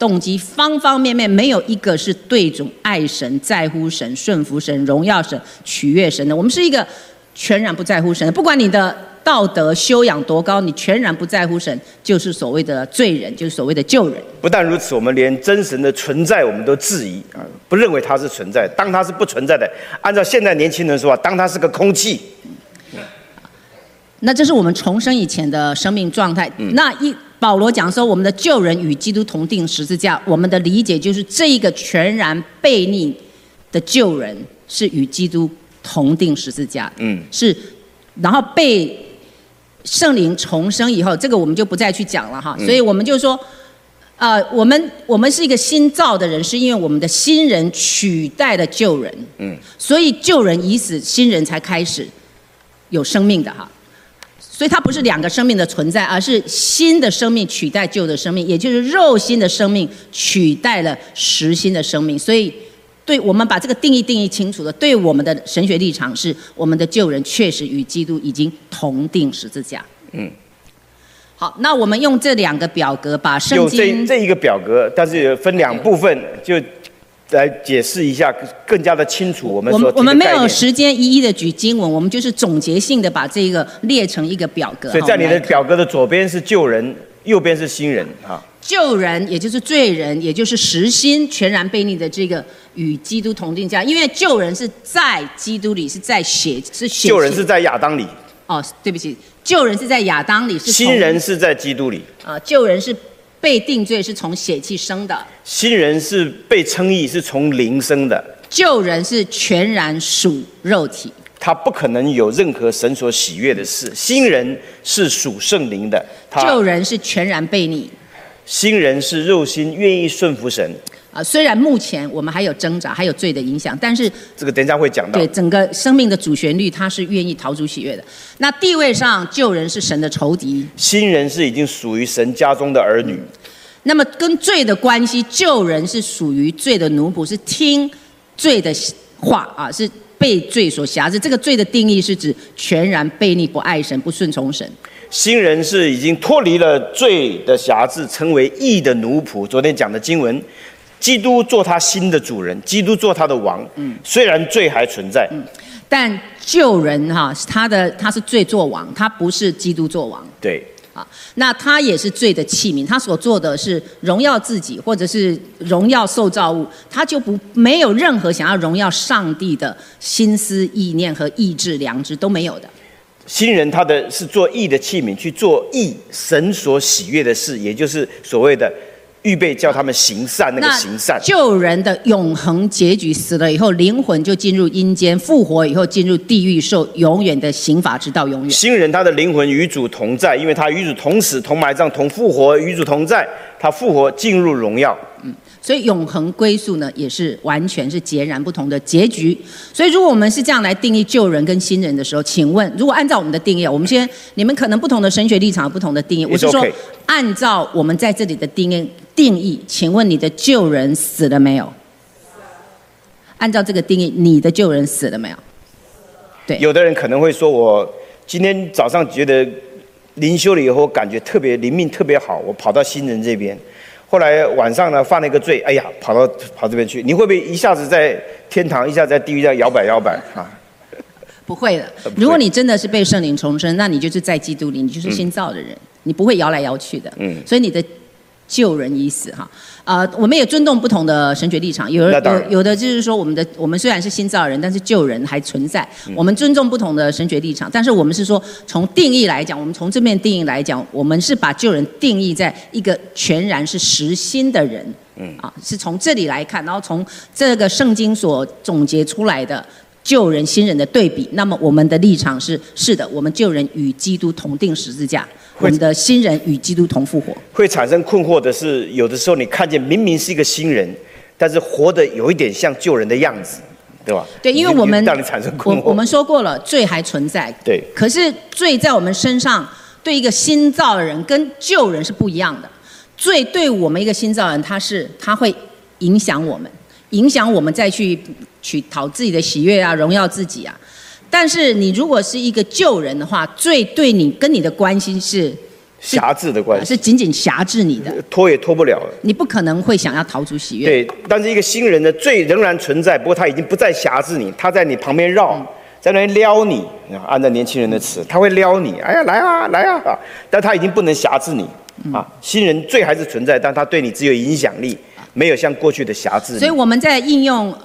动机，方方面面没有一个是对准爱神、在乎神、顺服神、荣耀神、取悦神的。我们是一个全然不在乎神的，不管你的道德修养多高，你全然不在乎神，就是所谓的罪人，就是所谓的旧人。 不但如此，我们连真神的存在我们都质疑啊，不认为它是存在，当它是不存在的。按照现在年轻人说啊，当它是个空气。 那这是我们重生以前的生命状态。保罗讲说，我们的旧人与基督同定十字架，我们的理解就是这一个全然悖逆的旧人是与基督同定十字架的，是，然后被圣灵重生以后，这个我们就不再去讲了哈。所以我们就说，我们是一个新造的人，是因为我们的新人取代了旧人，所以旧人已死，新人才开始有生命的哈。所以它不是两个生命的存在，而是新的生命取代旧的生命，也就是肉心的生命取代了实心的生命。所以，对我们把这个定义清楚了，对我们的神学立场是，我们的旧人确实与基督已经同定十字架。好，那我们用这两个表格把圣经这一个表格，但是分两部分，就来解释一下，更加的清楚我们所提的概念。 我们没有时间一一的举经文，我们就是总结性的把这个列成一个表格。 所以在你的表格的左边是旧人，右边是新人哈。 旧人也就是罪人，也就是实心全然悖逆的这个与基督同定价，因为旧人是在基督里，是在血。 旧人是在亚当里。 哦，对不起，旧人是在亚当里， 新人是在基督里。 旧人是被定罪，是从血气生的； 新人是被称义，是从灵生的。 旧人是全然属肉体， 他不可能有任何神所喜悦的事。新人是属圣灵的， 旧人是全然悖逆。 新人是肉心愿意顺服神。 虽然目前我们还有挣扎，还有罪的影响，但是这个等一下会讲到。 对整个生命的主旋律，他是愿意逃出喜悦的。那地位上，旧人是神的仇敌， 新人是已经属于神家中的儿女。 那么跟罪的关系，旧人是属于罪的奴仆，是听罪的话啊，是被罪所辖制。这个罪的定义是指全然悖逆、不爱神、不顺从神。 新人是已经脱离了罪的辖制，成为义的奴仆。昨天讲的经文，基督做他新的主人，基督做他的王。虽然罪还存在， 但旧人哈，他是罪作王，他不是基督作王。 对。 那他也是罪的器皿，他所做的是荣耀自己，或者是荣耀受造物，他就没有任何想要荣耀上帝的心思意念和意志良知都没有的。 新人他的是做义的器皿，去做义神所喜悦的事，也就是所谓的预备叫他们行善，那个行善。 旧人的永恒结局，死了以后灵魂就进入阴间，复活以后进入地狱，受永远的刑罚，直到永远。 新人他的灵魂与主同在，因为他与主同死、同埋葬、同复活，与主同在，他复活进入荣耀。 所以永恒归宿呢，也是完全是截然不同的结局。所以如果我们是这样来定义旧人跟新人的时候，请问，如果按照我们的定义，你们可能不同的神学立场有不同的定义。我是说，按照我们在这里的定义，请问你的旧人死了没有？按照这个定义，你的旧人死了没有？对。 有的人可能会说，我今天早上觉得灵修了以后，感觉特别灵命特别好，我跑到新人这边。后来晚上呢，犯了一个罪，哎呀，跑这边去。你会不会一下子在天堂，一下子在地狱，这样摇摆啊？ 不会的。如果你真的是被圣灵重生，那你就是在基督里，你就是新造的人，你不会摇来摇去的。所以你的旧人已死哈。我们也尊重不同的神学立场，有的就是说我们虽然是新造的人，但是旧人还存在。我们尊重不同的神学立场，但是我们是说从定义来讲，我们从这面定义来讲，我们是把旧人定义在一个全然是实心的人。是从这里来看，然后从这个圣经所总结出来的旧人新人的对比，那么我们的立场是的，我们旧人与基督同定十字架，我们的新人与基督同复活。会产生困惑的是，有的时候你看见明明是一个新人，但是活得有一点像旧人的样子，对吧？ 对，因为我们让你产生困惑。 我们说过了，罪还存在。 对。 可是罪在我们身上，对一个新造的人跟旧人是不一样的。罪对我们一个新造人，他会影响我们再去讨自己的喜悦啊，荣耀自己啊。但是你如果是一个旧人的话，罪对你跟你的关系是辖制的关系， 是仅仅辖制你的， 拖也拖不了了。 你不可能会想要逃出喜悦。 对，但是一个新人的罪仍然存在，不过他已经不再辖制你，他在你旁边绕，在那边撩你。按照年轻人的词，他会撩你，哎呀，来啊，来啊，但他已经不能辖制你啊。新人罪还是存在，但他对你只有影响力，没有像过去的辖制你。 所以我们在应用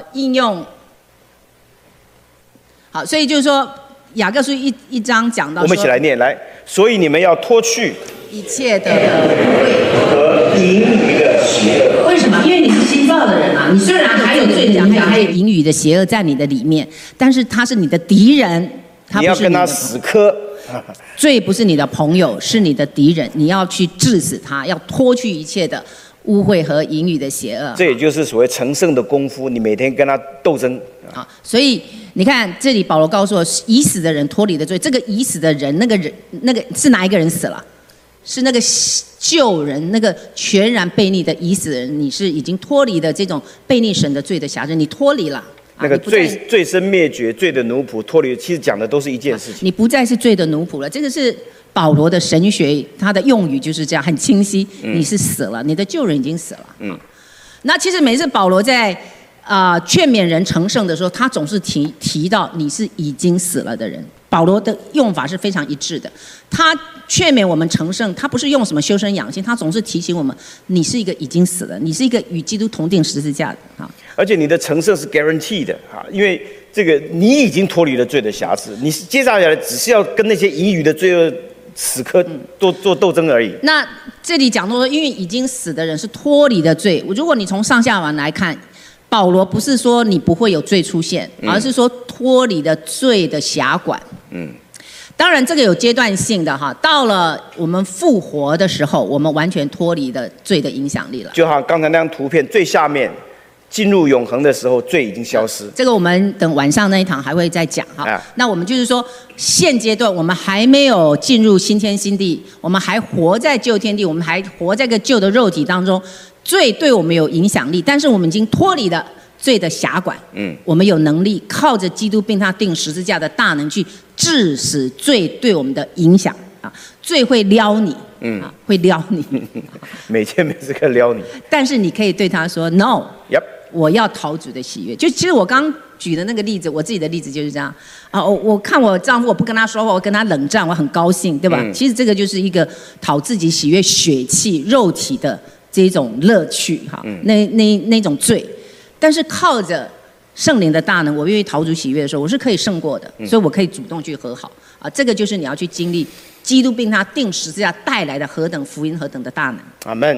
好，所以就是说雅各书一章讲到说， 我们一起来念来，所以你们要脱去一切的污秽和淫余的邪恶。 为什么？因为你是新造的人啊，你虽然还有罪的影响，还有淫语的邪恶在你的里面，但是他是你的敌人，他不是你要跟他死磕。 罪不是你的朋友，是你的敌人，你要去治死他，要脱去一切的污秽和淫语的邪恶。 这也就是所谓成圣的功夫，你每天跟他斗争。 好，所以你看这里保罗告诉我，已死的人脱离的罪，这个已死的人，那个是哪一个人死了？是那个旧人，那个全然悖逆的已死的人，你是已经脱离的这种悖逆神的罪的辖制，你脱离了。 那个罪身灭绝、罪的奴仆脱离，其实讲的都是一件事情。 你不再是罪的奴仆了，这个是保罗的神学，他的用语就是这样，很清晰。你是死了，你的旧人已经死了。那其实每次保罗在劝勉人成圣的时候，他总是提到你是已经死了的人。保罗的用法是非常一致的，他劝勉我们成圣，他不是用什么修身养性，他总是提醒我们，你是一个已经死了，你是一个与基督同定十字架的啊。 而且你的成圣是 guarantee 的啊，因为这个你已经脱离了罪的辖制，你接下来只是要跟那些淫余的罪恶死磕做斗争而已。 那这里讲到说，因为已经死的人是脱离的罪，如果你从上下文来看，保罗不是说你不会有罪出现，而是说脱离了罪的辖管。当然这个有阶段性的哈，到了我们复活的时候，我们完全脱离了罪的影响力了。 就好像刚才那张图片最下面，进入永恒的时候，罪已经消失。 这个我们等晚上那一堂还会再讲哈。那我们就是说，现阶段我们还没有进入新天新地，我们还活在旧天地，我们还活在个旧的肉体当中，罪对我们有影响力，但是我们已经脱离了罪的辖管。我们有能力靠着基督并他钉十字架的大能去致死罪对我们的影响啊。罪会撩你，会撩你， 每天每时刻撩你。 但是你可以对他说 ：“No， 我要讨主的喜悦。”就其实我刚举的那个例子，我自己的例子就是这样啊。我看我丈夫，我不跟他说话，我跟他冷战，我很高兴，对吧？其实这个就是一个讨自己喜悦、血气、肉体的这种乐趣哈。那种罪，但是靠着圣灵的大能，我愿意讨主喜悦的时候，我是可以胜过的，所以我可以主动去和好啊。这个就是你要去经历基督并他钉十字架带来的何等福音、何等的大能。 阿门。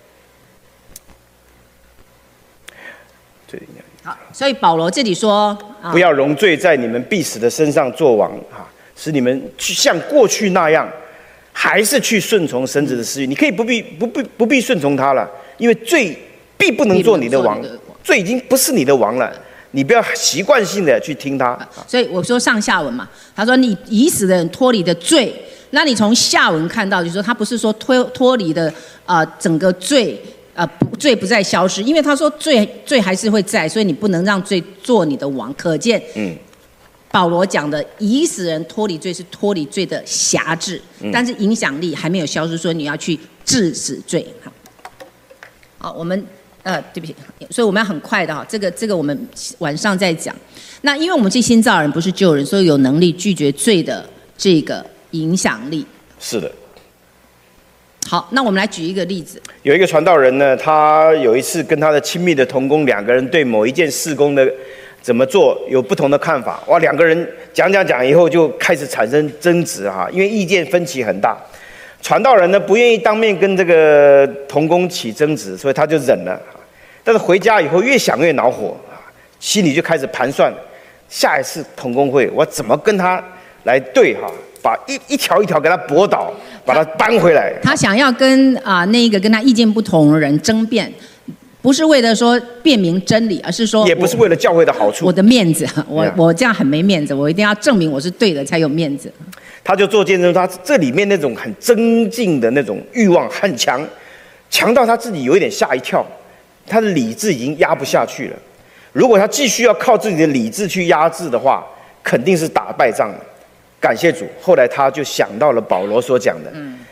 好，所以保罗这里说， 不要容罪在你们必死的身上作王啊，使你们去像过去那样，还是去顺从神子的私欲。你可以不必顺从他了，因为罪必不能做你的王，罪已经不是你的王了。你不要习惯性的去听他。 所以我说上下文嘛，他说你已死的人脱离的罪，那你从下文看到，就是说他不是说脱离的整个罪。罪不再消失，因为他说罪还是会在，所以你不能让罪做你的王。可见，保罗讲的已死人脱离罪是脱离罪的辖制，但是影响力还没有消失，所以你要去治死罪。好，我们对不起，所以我们要很快的哈，这个我们晚上再讲。那因为我们是新造人，不是旧人，所以有能力拒绝罪的这个影响力。 是的。 好，那我们来举一个例子。 有一个传道人呢，他有一次跟他的亲密的同工两个人对某一件事工的怎么做有不同的看法。哇，两个人讲以后就开始产生争执哈，因为意见分歧很大。传道人呢不愿意当面跟这个同工起争执，所以他就忍了。但是回家以后越想越恼火，心里就开始盘算，下一次同工会我怎么跟他来对哈，把一条一条给他驳倒，把他搬回来。 他想要跟那个跟他意见不同的人争辩，不是为了说辨明真理，而是说也不是为了教会的好处。 我的面子，我这样很没面子，我一定要证明我是对的才有面子。 他就做见证，他这里面那种很增进的那种欲望很强，强到他自己有一点吓一跳，他的理智已经压不下去了。如果他继续要靠自己的理智去压制的话，肯定是打败仗的。感谢主，后来他就想到了保罗所讲的，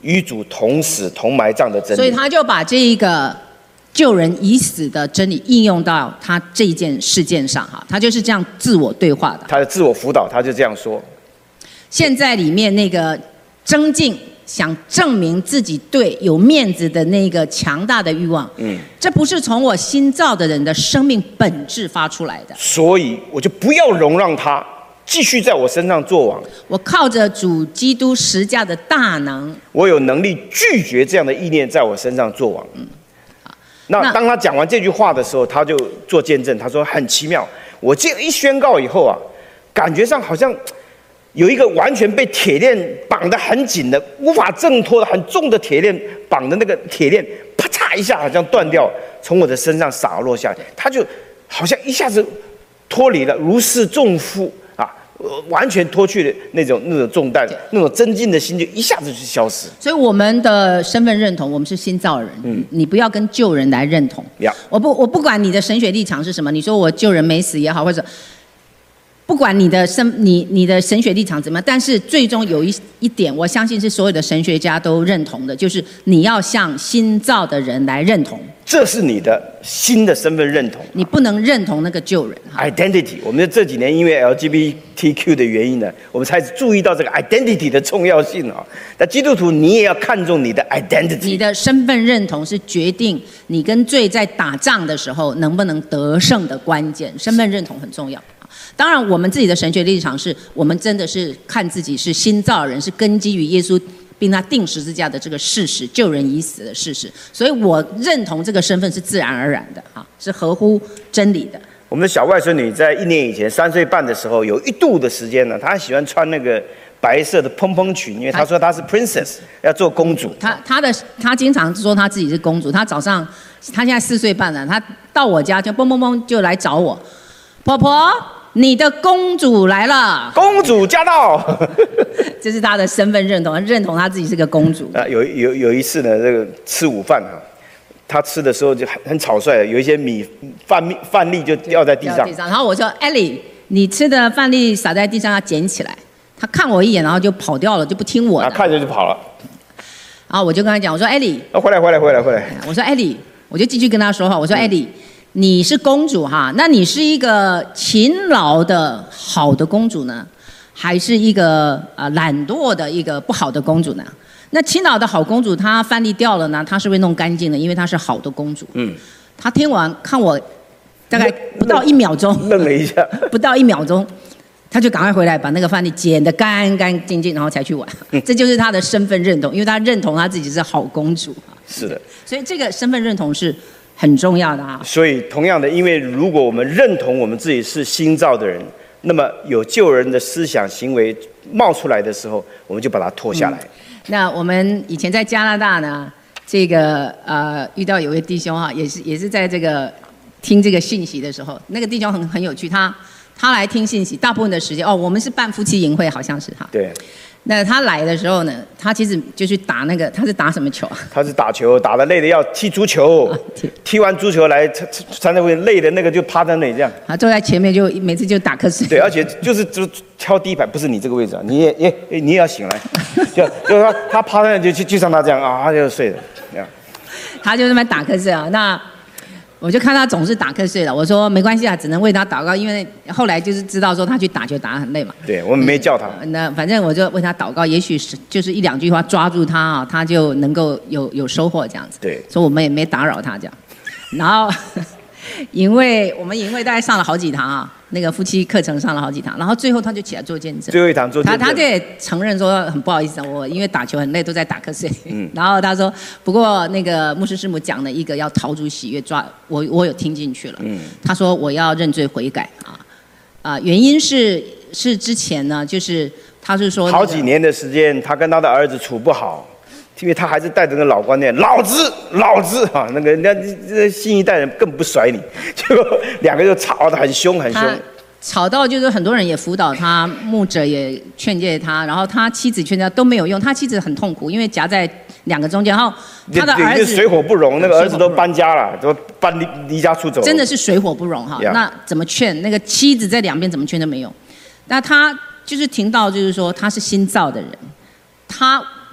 与主同死同埋葬的真理。 所以他就把这一个救人已死的真理应用到他这一件事件上哈，他就是这样自我对话的。 他的自我辅导，他就这样说： 现在里面那个争竞，想证明自己对有面子的那个强大的欲望，这不是从我新造的人的生命本质发出来的。 所以我就不要容让他继续在我身上作王。 我靠着主基督十架的大能， 我有能力拒绝这样的意念在我身上作王。那当他讲完这句话的时候，他就做见证，他说很奇妙，我这一宣告以后啊，感觉上好像有一个完全被铁链绑得很紧的、无法挣脱的很重的铁链绑的那个铁链，啪嚓一下好像断掉，从我的身上洒落下来，他就好像一下子脱离了，如释重负啊，完全脱去了那种重担，那种增进的心就一下子就消失。 所以我们的身份认同，我们是新造人，你不要跟旧人来认同。我不管你的神学立场是什么，你说我旧人没死也好，或者不管你的神学立场怎么样，但是最终有一点，我相信是所有的神学家都认同的，就是你要向新造的人来认同。 这是你的新的身份认同， 你不能认同那个旧人。 identity， 我们这几年因为 LGBTQ 的原因呢，我们才注意到这个 identity 的重要性啊。那基督徒你也要看重你的 identity， 你的身份认同是决定你跟罪在打仗的时候能不能得胜的关键。身份认同很重要。当然，我们自己的神学立场是我们真的是看自己是新造人，是根基于耶稣并他钉十字架的这个事实，救人已死的事实，所以我认同这个身份是自然而然的啊，是合乎真理的。 我们的小外孙女在1年以前3岁半的时候，有一度的时间呢，她喜欢穿那个白色的蓬蓬裙，因为她说她是 princess， 要做公主。 她经常说她自己是公主。她早上，她现在4岁半了，她到我家就蹦蹦蹦就来找我，婆婆。你的公主来了， 公主驾到。 这是她的身份认同，认同她自己是个公主。 有一次呢，这个吃午饭啊，她吃的时候就很草率，有一些饭粒就掉在地上。 然后我说：“艾莉，你吃的饭粒洒在地上要捡起来。”她看我一眼，然后就跑掉了，就不听我的。 看着就跑了。 然后我就跟她讲，我说：“艾莉， 回来。” 我说：“艾莉，我就继续跟她说话。我说：艾莉。”你是公主哈，那你是一个勤劳的好的公主呢，还是一个懒惰的一个不好的公主呢？那勤劳的好公主，她饭粒掉了呢，她是会弄干净的，因为她是好的公主。她听完看我，大概不到1秒钟， 愣了一下， 不到1秒钟，她就赶快回来把那个饭粒捡得干干净净，然后才去玩。这就是她的身份认同，因为她认同她自己是好公主。 是的， 所以这个身份认同是很重要的啊。 所以同样的，因为如果我们认同我们自己是新造的人，那么有救人的思想行为冒出来的时候，我们就把它拖下来。 那我们以前在加拿大呢，这个遇到有位弟兄哈，也是在这个听这个信息的时候，那个弟兄很有趣，他来听信息，大部分的时间我们是办夫妻营会，好像是哈。 对。 那他来的时候呢，他其实就去打那个，他是打什么球啊？ 他是打球，打得累的要踢足球，踢完足球来参加会累的那个就趴在那里这样。 他坐在前面就每次就打瞌睡。 对，而且就挑第一排，不是你这个位置啊，你也要醒来，就他趴在那就像他这样啊，他就睡了这样。 他就那边打瞌睡啊，那。我就看他总是打瞌睡了，我说没关系啊，只能为他祷告，因为后来就是知道说他去打球打得很累嘛。 对，我们没叫他。 那反正我就为他祷告，也许是就是1、2句话抓住他啊，他就能够有收获这样子。 对， 所以我们也没打扰他这样。然后我们营会大概上了好几堂啊，那个夫妻课程上了好几堂，然后最后他就起来做见证。 最后一堂做见证。 他就也承认说很不好意思，我因为打球很累，都在打瞌睡。然后他说，不过那个牧师师母讲了一个要陶主喜悦，我有听进去了。他说我要认罪悔改原因是之前呢，就是他是说、好几年的时间，他跟他的儿子处不好。因为他还是带着那个老观念，老子啊，那个人家这新一代人更不甩你，结果2个就吵得很凶。 吵到就是很多人也辅导他，牧者也劝诫他，然后他妻子劝诫都没有用，他妻子很痛苦，因为夹在2个中间，然后他的儿子水火不容，那个儿子都搬家了，都搬离家出走， 真的是水火不容哈。那怎么劝？那个妻子在2边怎么劝都没用。那他就是听到就是说他是新造的人，他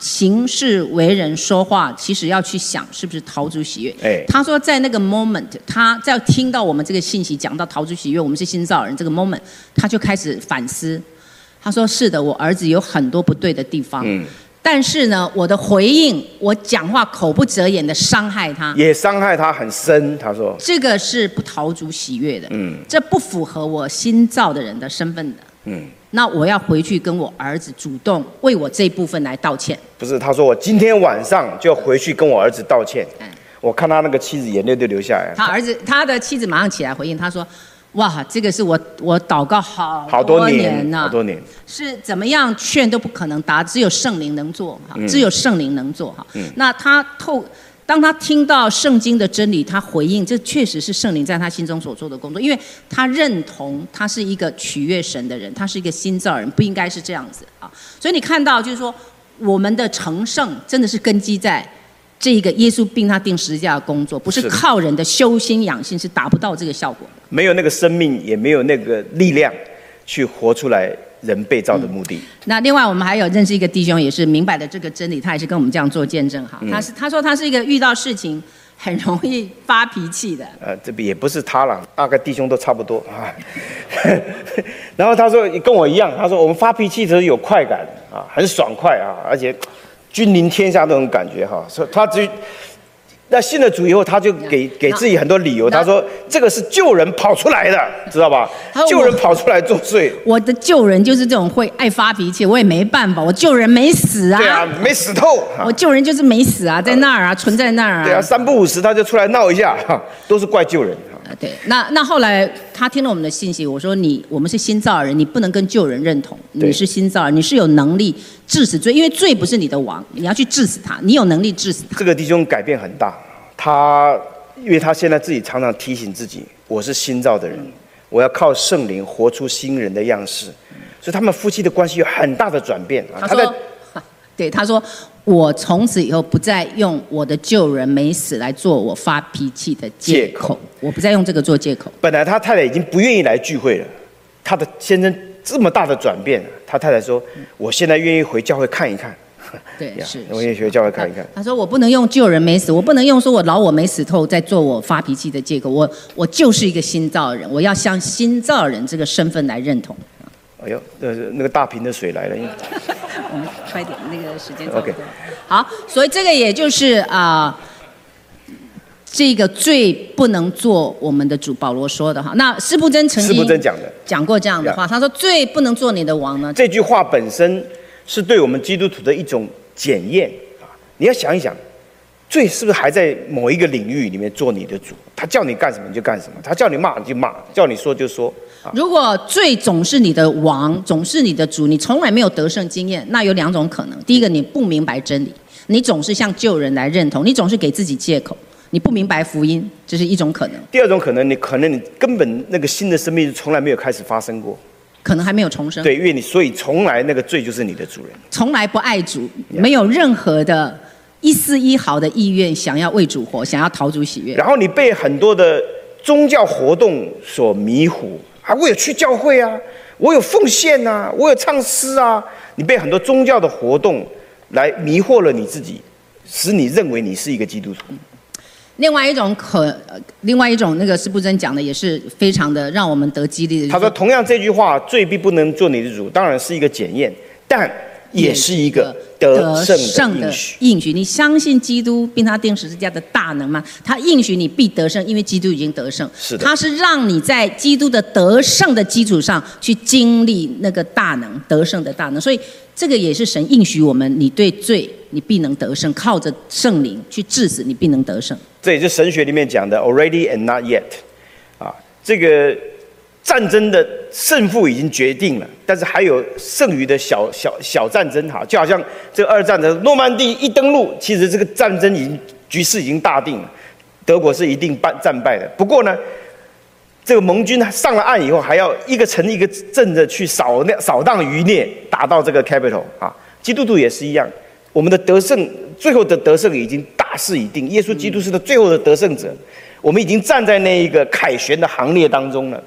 行事为人说话，其实要去想是不是讨主喜悦。他说在那个 moment， 他在听到我们这个信息讲到讨主喜悦，我们是新造人这个 moment， 他就开始反思。他说是的，我儿子有很多不对的地方。但是呢，我的回应，我讲话口不择言的伤害他， 也伤害他很深。他说， 这个是不讨主喜悦的，这不符合我新造的人的身份的，那我要回去跟我儿子主动为我这一部分来道歉。 不是，他说我今天晚上就要回去跟我儿子道歉。我看他那个妻子眼泪都流下来。 他的妻子马上起来回应，他说。哇，这个是我祷告好多年呐， 好多年， 是怎么样劝都不可能达，只有圣灵能做，只有圣灵能做哈。那当他听到圣经的真理，他回应，这确实是圣灵在他心中所做的工作，因为他认同他是一个取悦神的人，他是一个新造人，不应该是这样子啊。所以你看到就是说，我们的成圣真的是根基在这个耶稣并他定十字架的工作，不是靠人的修心养性，是达不到这个效果的。 没有那个生命，也没有那个力量去活出来人被造的目的。 那另外我们还有认识一个弟兄，也是明白的这个真理，他也是跟我们这样做见证哈。他说他是一个遇到事情很容易发脾气的。 这也不是他了，大概弟兄都差不多啊。然后他说跟我一样，他说我们发脾气的时候有快感啊，很爽快啊，而且君临天下那种感觉哈。所以他那信了主以后，他就给自己很多理由。他说：“这个是救人跑出来的，知道吧？救人跑出来作祟。 我的救人就是这种会爱发脾气，我也没办法，我救人没死啊。 对啊，没死透。 我救人就是没死啊，在那儿啊，存在那儿啊。 对啊，3不5时他就出来闹一下，都是怪救人。 对，那后来他听了我们的信息，我说我们是新造人，你不能跟旧人认同，你是新造人，你是有能力治死罪，因为罪不是你的王，你要去治死他，你有能力治死他。 这个弟兄改变很大，因为他现在自己常常提醒自己，我是新造的人，我要靠圣灵活出新人的样式，所以他们夫妻的关系有很大的转变。 他说我从此以后不再用我的旧人没死来做我发脾气的借口，我不再用这个做借口。 本来他太太已经不愿意来聚会了，他的先生这么大的转变，他太太说：“我现在愿意回教会看一看。” 对，是我愿意回教会看一看。 他说：“我不能用旧人没死，我不能用说我老我没死透在做我发脾气的借口。我就是一个新造人，我要向新造人这个身份来认同。” 哎呦，那个大瓶的水来了。 我们快点，那个时间差不多。好，所以这个也就是这个最不能做我们的主，保罗说的哈。那司布真曾经讲过这样的话，他说最不能做你的王呢。 这句话本身是对我们基督徒的一种检验啊！你要想一想，罪是不是还在某一个领域里面做你的主？他叫你干什么你就干什么，他叫你骂你就骂，叫你说就说。 如果罪总是你的王，总是你的主，你从来没有得胜经验，那有2种可能：第一个，你不明白真理，你总是向旧人来认同，你总是给自己借口，你不明白福音，这是一种可能。 第2种可能，你根本那个新的生命从来没有开始发生过。 可能还没有重生。 对，因为所以从来那个罪就是你的主人， 从来不爱主，没有任何的一丝一毫的意愿想要为主活，想要讨主喜悦。 然后你被很多的宗教活动所迷糊啊，我有去教会啊，我有奉献啊，我有唱诗啊，你被很多宗教的活动来迷惑了你自己，使你认为你是一个基督徒。 另外一种那个司布真讲的也是非常的让我们得激励的。 他说，同样这句话，罪必不能做你的主，当然是一个检验，但也是一个得胜的应许。你相信基督并他定十字架的大能吗？他应许你必得胜，因为基督已经得胜。 是的， 他是让你在基督的得胜的基础上去经历那个大能，得胜的大能。所以这个也是神应许我们，你对罪你必能得胜，靠着圣灵去治死，你必能得胜。 这也是神学里面讲的 already and not yet， 这个战争的胜负已经决定了，但是还有剩余的小战争就好像这个2战的诺曼底一登陆，其实这个战争局势已经大定了，德国是一定战败的。不过呢，这个盟军上了岸以后，还要一个城一个镇的去扫荡余孽，打到这个 capital 基督徒也是一样，我们的得胜，最后的得胜已经大势已定，耶稣基督是最后的得胜者，我们已经站在那一个凯旋的行列当中了。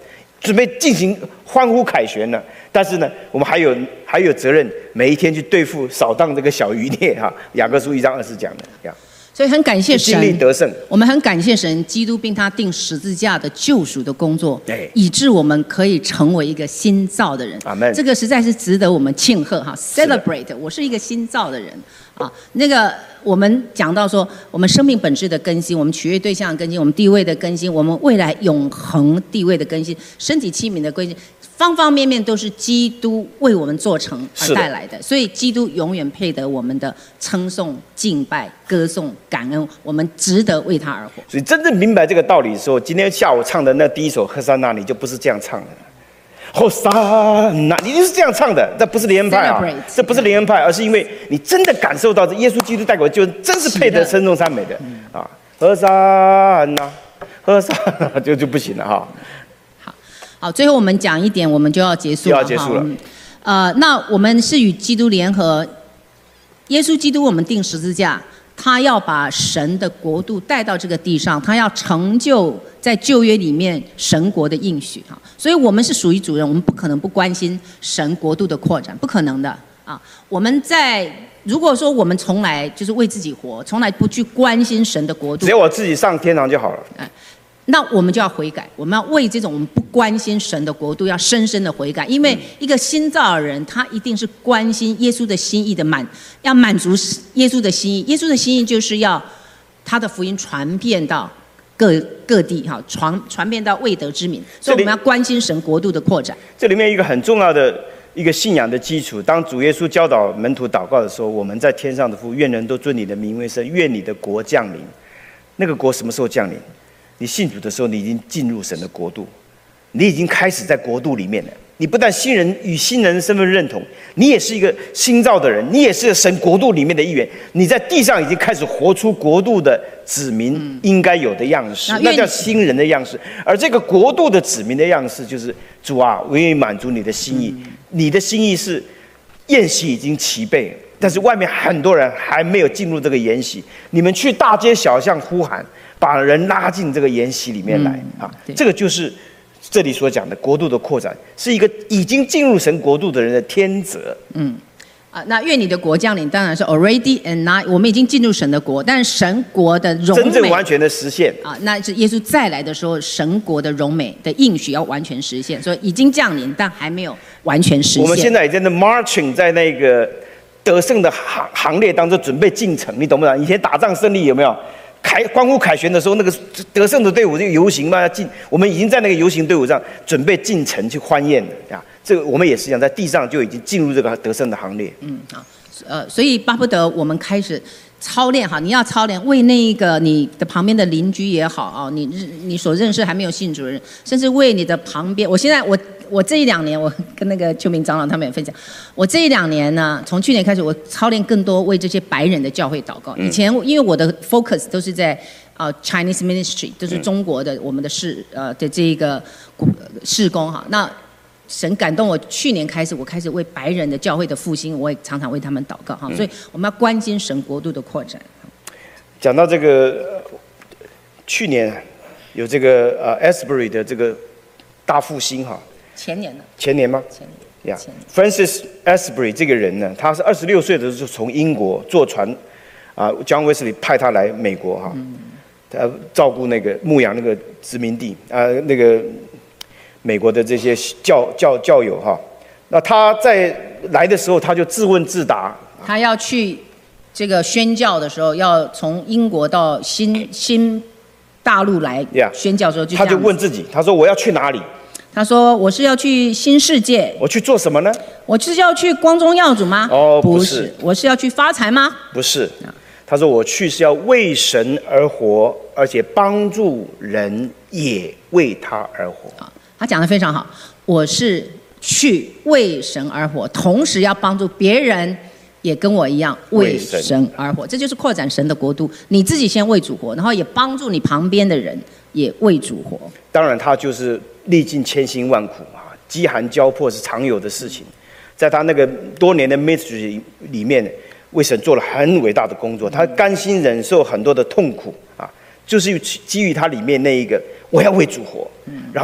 准备进行欢呼凯旋了。但是呢，我们还有责任，每一天去对付扫荡这个小余孽哈。雅各书1章20讲的呀。 所以很感谢神， 经历得胜。 我们很感谢神，基督并他定十字架的救赎的工作，以致我们可以成为一个新造的人。 阿们。 这个实在是值得我们庆贺哈 ，celebrate。我是一个新造的人啊。那个我们讲到说，我们生命本质的更新，我们取悦对象的更新，我们地位的更新，我们未来永恒地位的更新，身体器皿的更新。方方面面都是基督为我们做成而带来的，所以基督永远配得我们的称颂、敬拜、歌颂、感恩，我们值得为他而活。 所以真正明白这个道理的时候，今天下午唱的那第一首《和散那》，你就不是这样唱的。和散那，你就是这样唱的，这不是灵恩派啊，这不是灵恩派，而是因为你真的感受到耶稣基督带给我，就真是配得称颂赞美的啊。和散那，和散那就不行了哈。 好，最后我们讲一点，我们就要结束了。 要结束了。 那我们是与基督联合，耶稣基督我们定十字架，他要把神的国度带到这个地上，他要成就在旧约里面神国的应许哈。所以我们是属于主人，我们不可能不关心神国度的扩展，不可能的啊。我们如果说我们从来就是为自己活，从来不去关心神的国度， 只要我自己上天堂就好了。 那我们就要悔改，我们要为这种我们不关心神的国度，要深深的悔改。因为一个新造的人，他一定是关心耶稣的心意的要满足耶稣的心意。耶稣的心意就是要他的福音传遍到各地哈，传遍到未得之民。所以我们要关心神国度的扩展。 这里面一个很重要的一个信仰的基础，当主耶稣教导门徒祷告的时候，我们在天上的父，愿人都尊你的名为圣，愿你的国降临。那个国什么时候降临？你信主的时候，你已经进入神的国度，你已经开始在国度里面了。你不但与新人身份认同，你也是一个新造的人，你也是神国度里面的一员。你在地上已经开始活出国度的子民应该有的样式，那叫新人的样式。而这个国度的子民的样式，就是主啊，我愿意满足你的心意。你的心意是宴席已经齐备，但是外面很多人还没有进入这个筵席。你们去大街小巷呼喊，把人拉进这个筵席里面来啊！这个就是这里所讲的国度的扩展，是一个已经进入神国度的人的天责。 那愿你的国降临，当然是 already and now， 我们已经进入神的国，但是神国的荣美真正完全的实现啊，那是耶稣再来的时候，神国的荣美的应许要完全实现，所以已经降临，但还没有完全实现。 我们现在也在那 marching 在那个得胜的行列当中准备进城，你懂不懂？以前打仗胜利有没有？欢呼凯旋的时候，那个得胜的队伍就游行嘛，我们已经在那个游行队伍上准备进城去欢宴了啊！这个我们也是一样，在地上就已经进入这个得胜的行列。 所以巴不得我们开始操练哈，你要操练为那个你的旁边的邻居也好啊，你所认识还没有信主的人，甚至为你的旁边，我这1-2年，我跟那个邱明长老他们也分享，我这1-2年呢，从去年开始，我操练更多为这些白人的教会祷告。以前因为我的 focus 都是在Chinese ministry， 都是中国的我们的的这个事工哈。那神感动我，去年开始，我开始为白人的教会的复兴，我也常常为他们祷告哈。所以我们要关心神国度的扩展。 讲到这个，去年有这个Asbury 的这个大复兴哈。 前年吗？前年。Francis Asbury 这个人呢，他是26岁的时候从英国坐船，John Wesley 派他来美国哈，他照顾牧养那个殖民地那个美国的这些教友哈。那他在来的时候，他就自问自答， 他要去这个宣教的时候，要从英国到新大陆来宣教的时候， 他就问自己，他说我要去哪里？ 他说：“我是要去新世界。 我去做什么呢？ 我是要去光宗耀祖吗？ 不是。 我是要去发财吗？ 不是。他说我去是要为神而活，而且帮助人也为他而活。 他讲得非常好。我是去为神而活，同时要帮助别人也跟我一样为神而活。这就是扩展神的国度。你自己先为主活，然后也帮助你旁边的人也为主活。 当然，他就是历尽千辛万苦饥寒交迫是常有的事情。在他那个多年的 ministry 里面，为神做了很伟大的工作。他甘心忍受很多的痛苦就是基于他里面那一个我要为主活，然后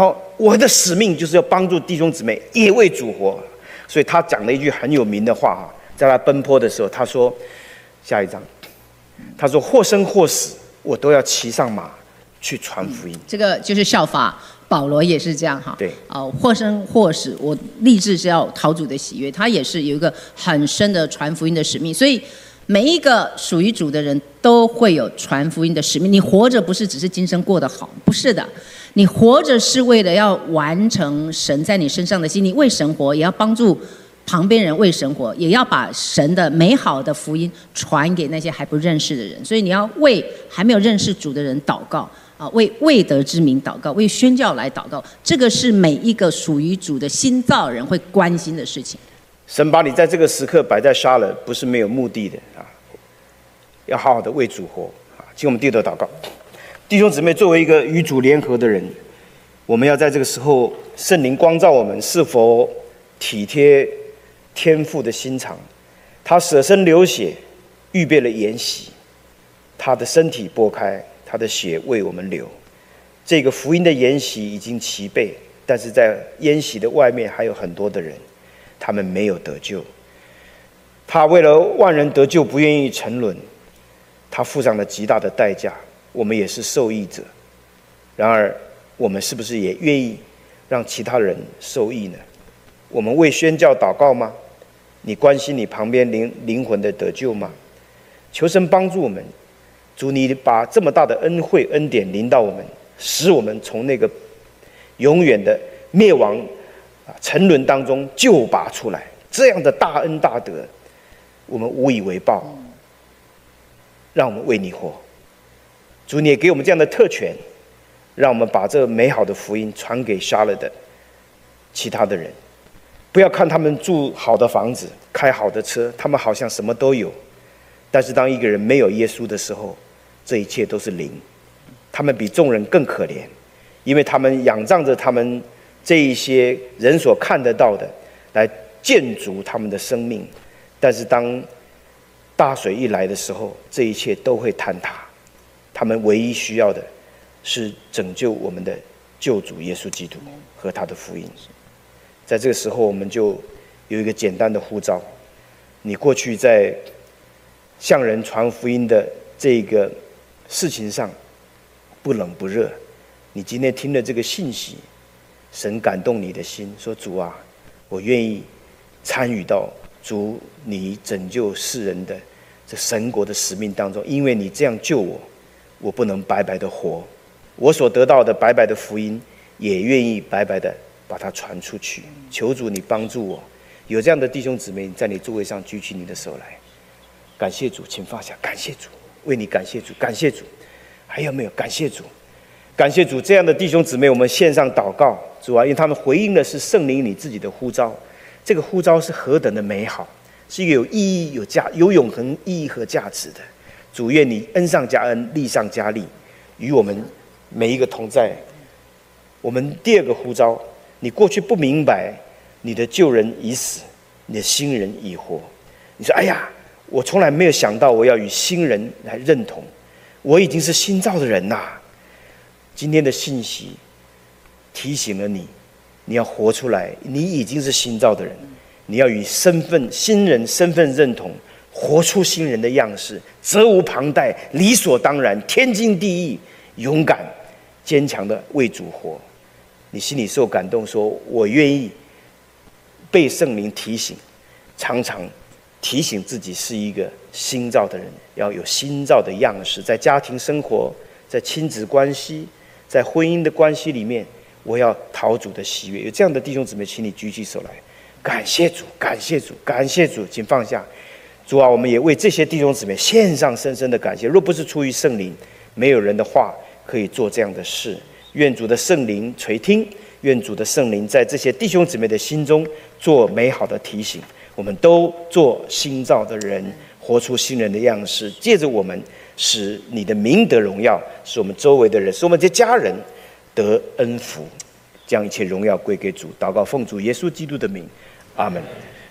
我的使命就是要帮助弟兄姊妹也为主活。所以他讲了一句很有名的话，在他奔波的时候，他说，下一章，他说或生或死，我都要骑上马去传福音。 这个就是效法保罗也是这样哈。 对， 或生或死，我立志是要讨主的喜悦。他也是有一个很深的传福音的使命，所以每一个属于主的人都会有传福音的使命。你活着不是只是今生过得好，不是的，你活着是为了要完成神在你身上的心。你为神活，也要帮助旁边人为神活，也要把神的美好的福音传给那些还不认识的人。所以你要为还没有认识主的人祷告啊，为未得之名祷告，为宣教来祷告。这个是每一个属于主的新造人会关心的事情。 神把你在这个时刻摆在沙勒，不是没有目的的啊，要好好的为主活啊。请我们低头祷告。弟兄姊妹，作为一个与主联合的人，我们要在这个时候，圣灵光照我们，是否体贴天父的心肠？他舍身流血，预备了筵席，他的身体擘开，他的血为我们流。这个福音的筵席已经齐备，但是在筵席的外面还有很多的人，他们没有得救。他为了万人得救，不愿意沉沦，他付上了极大的代价。我们也是受益者，然而我们是不是也愿意让其他人受益呢？我们为宣教祷告吗？你关心你旁边灵魂的得救吗？求神帮助我们，主，你把这么大的恩惠恩典临到我们，使我们从那个永远的灭亡沉沦当中救拔出来。这样的大恩大德，我们无以为报，让我们为你活。主，你也给我们这样的特权，让我们把这美好的福音传给沙勒的其他的人。不要看他们住好的房子，开好的车，他们好像什么都有，但是当一个人没有耶稣的时候，这一切都是零。他们比众人更可怜，因为他们仰仗着他们这一些人所看得到的来建筑他们的生命，但是当大水一来的时候，这一切都会坍塌。他们唯一需要的是拯救我们的救主耶稣基督和他的福音。在这个时候，我们就有一个简单的呼召：你过去在向人传福音的这个事情上不冷不热，你今天听了这个信息，神感动你的心，说主啊，我愿意参与到主你拯救世人的这神国的使命当中，因为你这样救我，我不能白白的活，我所得到的白白的福音也愿意白白的把它传出去。求主你帮助我，有这样的弟兄姊妹在你座位上举起你的手来。感谢主，请放下。感谢主，为你感谢主，感谢主。还有没有？感谢主，感谢主。这样的弟兄姊妹，我们献上祷告。主啊，因为他们回应的是圣灵你自己的呼召，这个呼召是何等的美好，是一个有意义、有永恒意义和价值的。主，愿你恩上加恩，利上加利，与我们每一个同在。我们第二个呼召，你过去不明白，你的旧人已死，你的新人已活。你说，哎呀，我从来没有想到我要与新人来认同，我已经是新造的人啦。今天的信息提醒了你，你要活出来，你已经是新造的人，你要与新人身份认同，活出新人的样式，责无旁贷，理所当然，天经地义，勇敢坚强的为主活。你心里受感动，说我愿意被圣灵提醒，常常提醒自己是一个新造的人，要有新造的样式，在家庭生活，在亲子关系，在婚姻的关系里面，我要讨主的喜悦。有这样的弟兄姊妹，请你举起手来。感谢主，感谢主，感谢主，请放下。主啊，我们也为这些弟兄姊妹献上深深的感谢。若不是出于圣灵，没有人的话可以做这样的事。愿主的圣灵垂听，愿主的圣灵在这些弟兄姊妹的心中做美好的提醒。我们都做新造的人，活出新人的样式，借着我们使你的名得荣耀，使我们周围的人，使我们这家人得恩福，将一切荣耀归给主。祷告奉主耶稣基督的名，阿们。